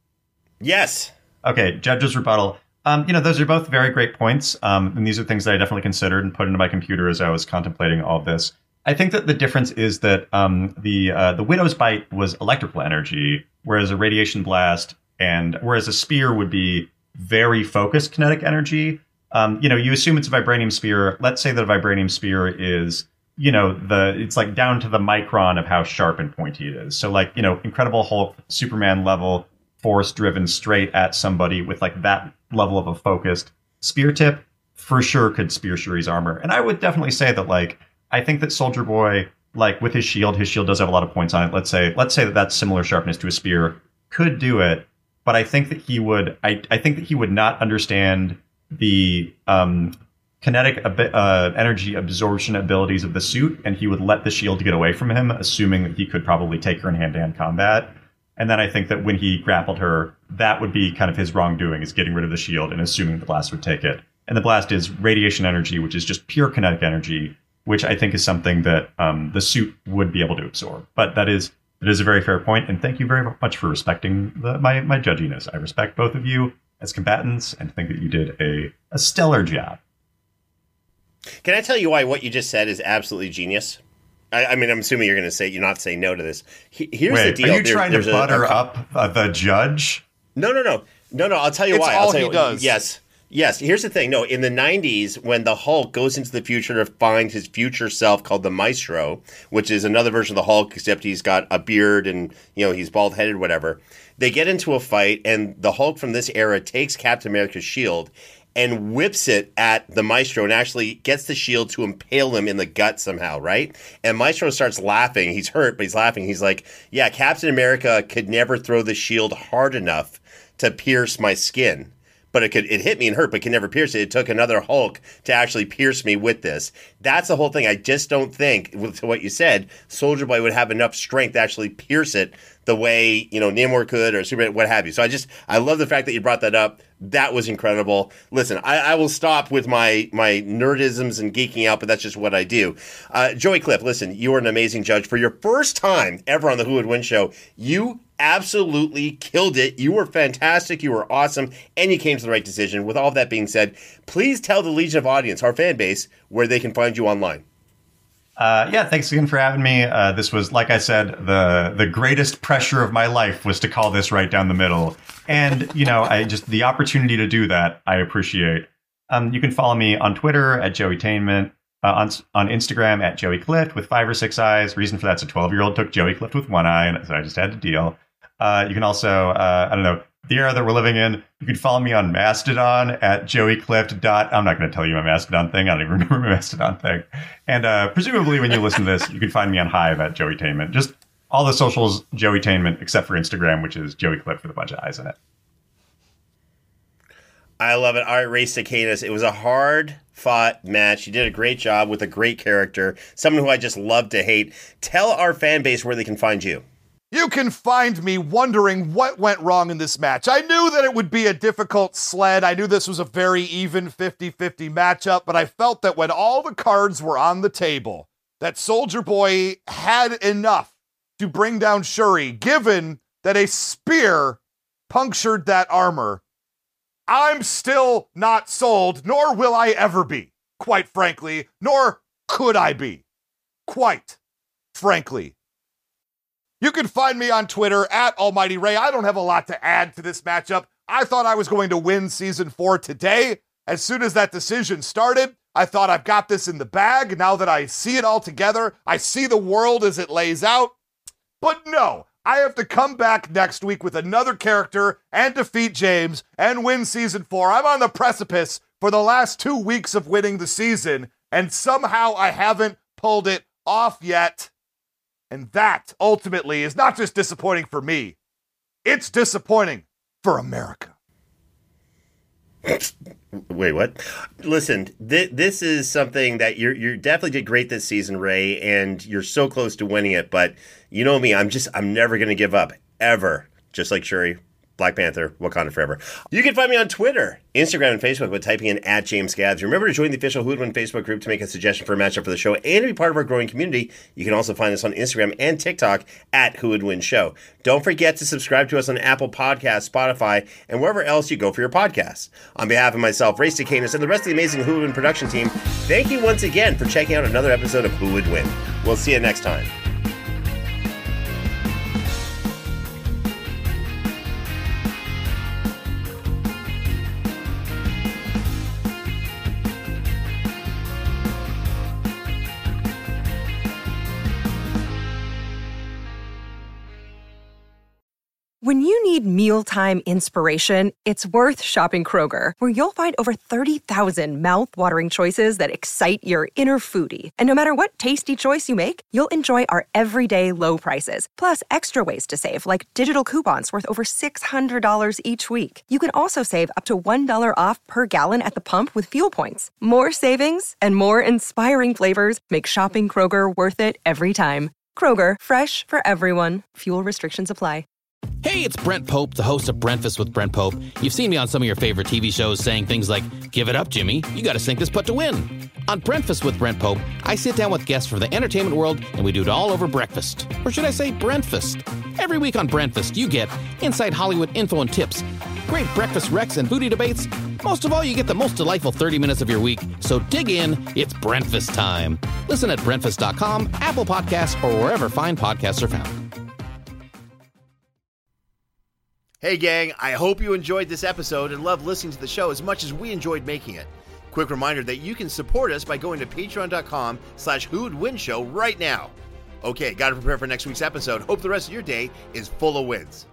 Yes. Okay, judge's rebuttal. Those are both very great points. And these are things that I definitely considered and put into my computer as I was contemplating all of this. I think that the difference is that the Widow's bite was electrical energy, whereas a radiation blast whereas a spear would be very focused kinetic energy. You assume it's a vibranium spear. Let's say that a vibranium spear is, it's like down to the micron of how sharp and pointy it is. So like, Incredible Hulk, Superman level force driven straight at somebody with like that level of a focused spear tip for sure could spear Shuri's armor. And I would definitely say that, like, I think that Soldier Boy, like with his shield does have a lot of points on it. Let's say that that's similar sharpness to a spear could do it. But I think that he would, I think that he would not understand the, kinetic energy absorption abilities of the suit, and he would let the shield get away from him, assuming that he could probably take her in hand-to-hand combat. And then I think that when he grappled her, that would be kind of his wrongdoing, is getting rid of the shield and assuming the blast would take it. And the blast is radiation energy, which is just pure kinetic energy, which I think is something that the suit would be able to absorb. But that is a very fair point, and thank you very much for respecting my judginess. I respect both of you as combatants and think that you did a stellar job. Can I tell you why what you just said is absolutely genius? I mean, I'm assuming you're going to say you're not saying no to this. Here's the deal. Are you trying to butter up the judge? No. I'll tell you why. It's all he does. Yes. Here's the thing. No, in the 90s, when the Hulk goes into the future to find his future self called the Maestro, which is another version of the Hulk, except he's got a beard and, he's bald-headed, whatever. They get into a fight, and the Hulk from this era takes Captain America's shield and whips it at the Maestro and actually gets the shield to impale him in the gut somehow, right? And Maestro starts laughing. He's hurt, but he's laughing. He's like, yeah, Captain America could never throw the shield hard enough to pierce my skin. But it hit me and hurt, but could never pierce it. It took another Hulk to actually pierce me with this. That's the whole thing. I just don't think, with what you said, Soldier Boy would have enough strength to actually pierce it the way, Namor could or Superman, what have you. So I love the fact that you brought that up. That was incredible. Listen, I will stop with my nerdisms and geeking out, but that's just what I do. Joey Clift, listen, you are an amazing judge. For your first time ever on the Who Would Win show, you absolutely killed it. You were fantastic. You were awesome. And you came to the right decision. With all of that being said, please tell the Legion of Audience, our fan base, where they can find you online. Thanks again for having me. This was, like I said, the greatest pressure of my life was to call this right down the middle. And, the opportunity to do that, I appreciate. You can follow me on Twitter at Joeytainment, on Instagram at Joey Clift with 5 or 6 eyes. Reason for that's a 12-year-old took Joey Clift with 1 eye, and so I just had to deal. You can also, the era that we're living in. You can follow me on Mastodon at joeyclift. I'm not going to tell you my Mastodon thing. I don't even remember my Mastodon thing. And presumably when you listen to this, you can find me on Hive at Joeytainment. Just all the socials, Joeytainment, except for Instagram, which is joeyclift with a bunch of eyes in it. I love it. All right, Race to Canis. It was a hard-fought match. You did a great job with a great character, someone who I just love to hate. Tell our fan base where they can find you. You can find me wondering what went wrong in this match. I knew that it would be a difficult sled. I knew this was a very even 50-50 matchup, but I felt that when all the cards were on the table, that Soulja Boy had enough to bring down Shuri, given that a spear punctured that armor. I'm still not sold, nor will I ever be, quite frankly, nor could I be, quite frankly. You can find me on Twitter at Almighty Ray. I don't have a lot to add to this matchup. I thought I was going to win Season 4 today. As soon as that decision started, I thought I've got this in the bag. Now that I see it all together, I see the world as it lays out. But no, I have to come back next week with another character and defeat James and win Season 4. I'm on the precipice for the last 2 weeks of winning the season, and somehow I haven't pulled it off yet. And that, ultimately, is not just disappointing for me. It's disappointing for America. Wait, what? Listen, this is something that you definitely did great this season, Ray, and you're so close to winning it. But you know me, I'm never going to give up, ever. Just like Shuri, Black Panther, Wakanda Forever. You can find me on Twitter, Instagram, and Facebook by typing in @JamesGabs. Remember to join the official Who Would Win Facebook group to make a suggestion for a matchup for the show and to be part of our growing community. You can also find us on Instagram and TikTok at Who Would Win Show. Don't forget to subscribe to us on Apple Podcasts, Spotify, and wherever else you go for your podcasts. On behalf of myself, Race to Canis, and the rest of the amazing Who Would Win production team, thank you once again for checking out another episode of Who Would Win. We'll see you next time. When you need mealtime inspiration, it's worth shopping Kroger, where you'll find over 30,000 mouth-watering choices that excite your inner foodie. And no matter what tasty choice you make, you'll enjoy our everyday low prices, plus extra ways to save, like digital coupons worth over $600 each week. You can also save up to $1 off per gallon at the pump with fuel points. More savings and more inspiring flavors make shopping Kroger worth it every time. Kroger, fresh for everyone. Fuel restrictions apply. Hey, it's Brent Pope, the host of Breakfast with Brent Pope. You've seen me on some of your favorite TV shows saying things like, "Give it up, Jimmy. You got to sink this putt to win." On Breakfast with Brent Pope, I sit down with guests from the entertainment world, and we do it all over breakfast. Or should I say Brentfast? Every week on Brentfast, you get inside Hollywood info and tips, great breakfast recs and booty debates. Most of all, you get the most delightful 30 minutes of your week. So dig in. It's Brentfast time. Listen at Brentfast.com, Apple Podcasts, or wherever fine podcasts are found. Hey gang, I hope you enjoyed this episode and loved listening to the show as much as we enjoyed making it. Quick reminder that you can support us by going to patreon.com/whowouldwinshow right now. Okay, gotta prepare for next week's episode. Hope the rest of your day is full of wins.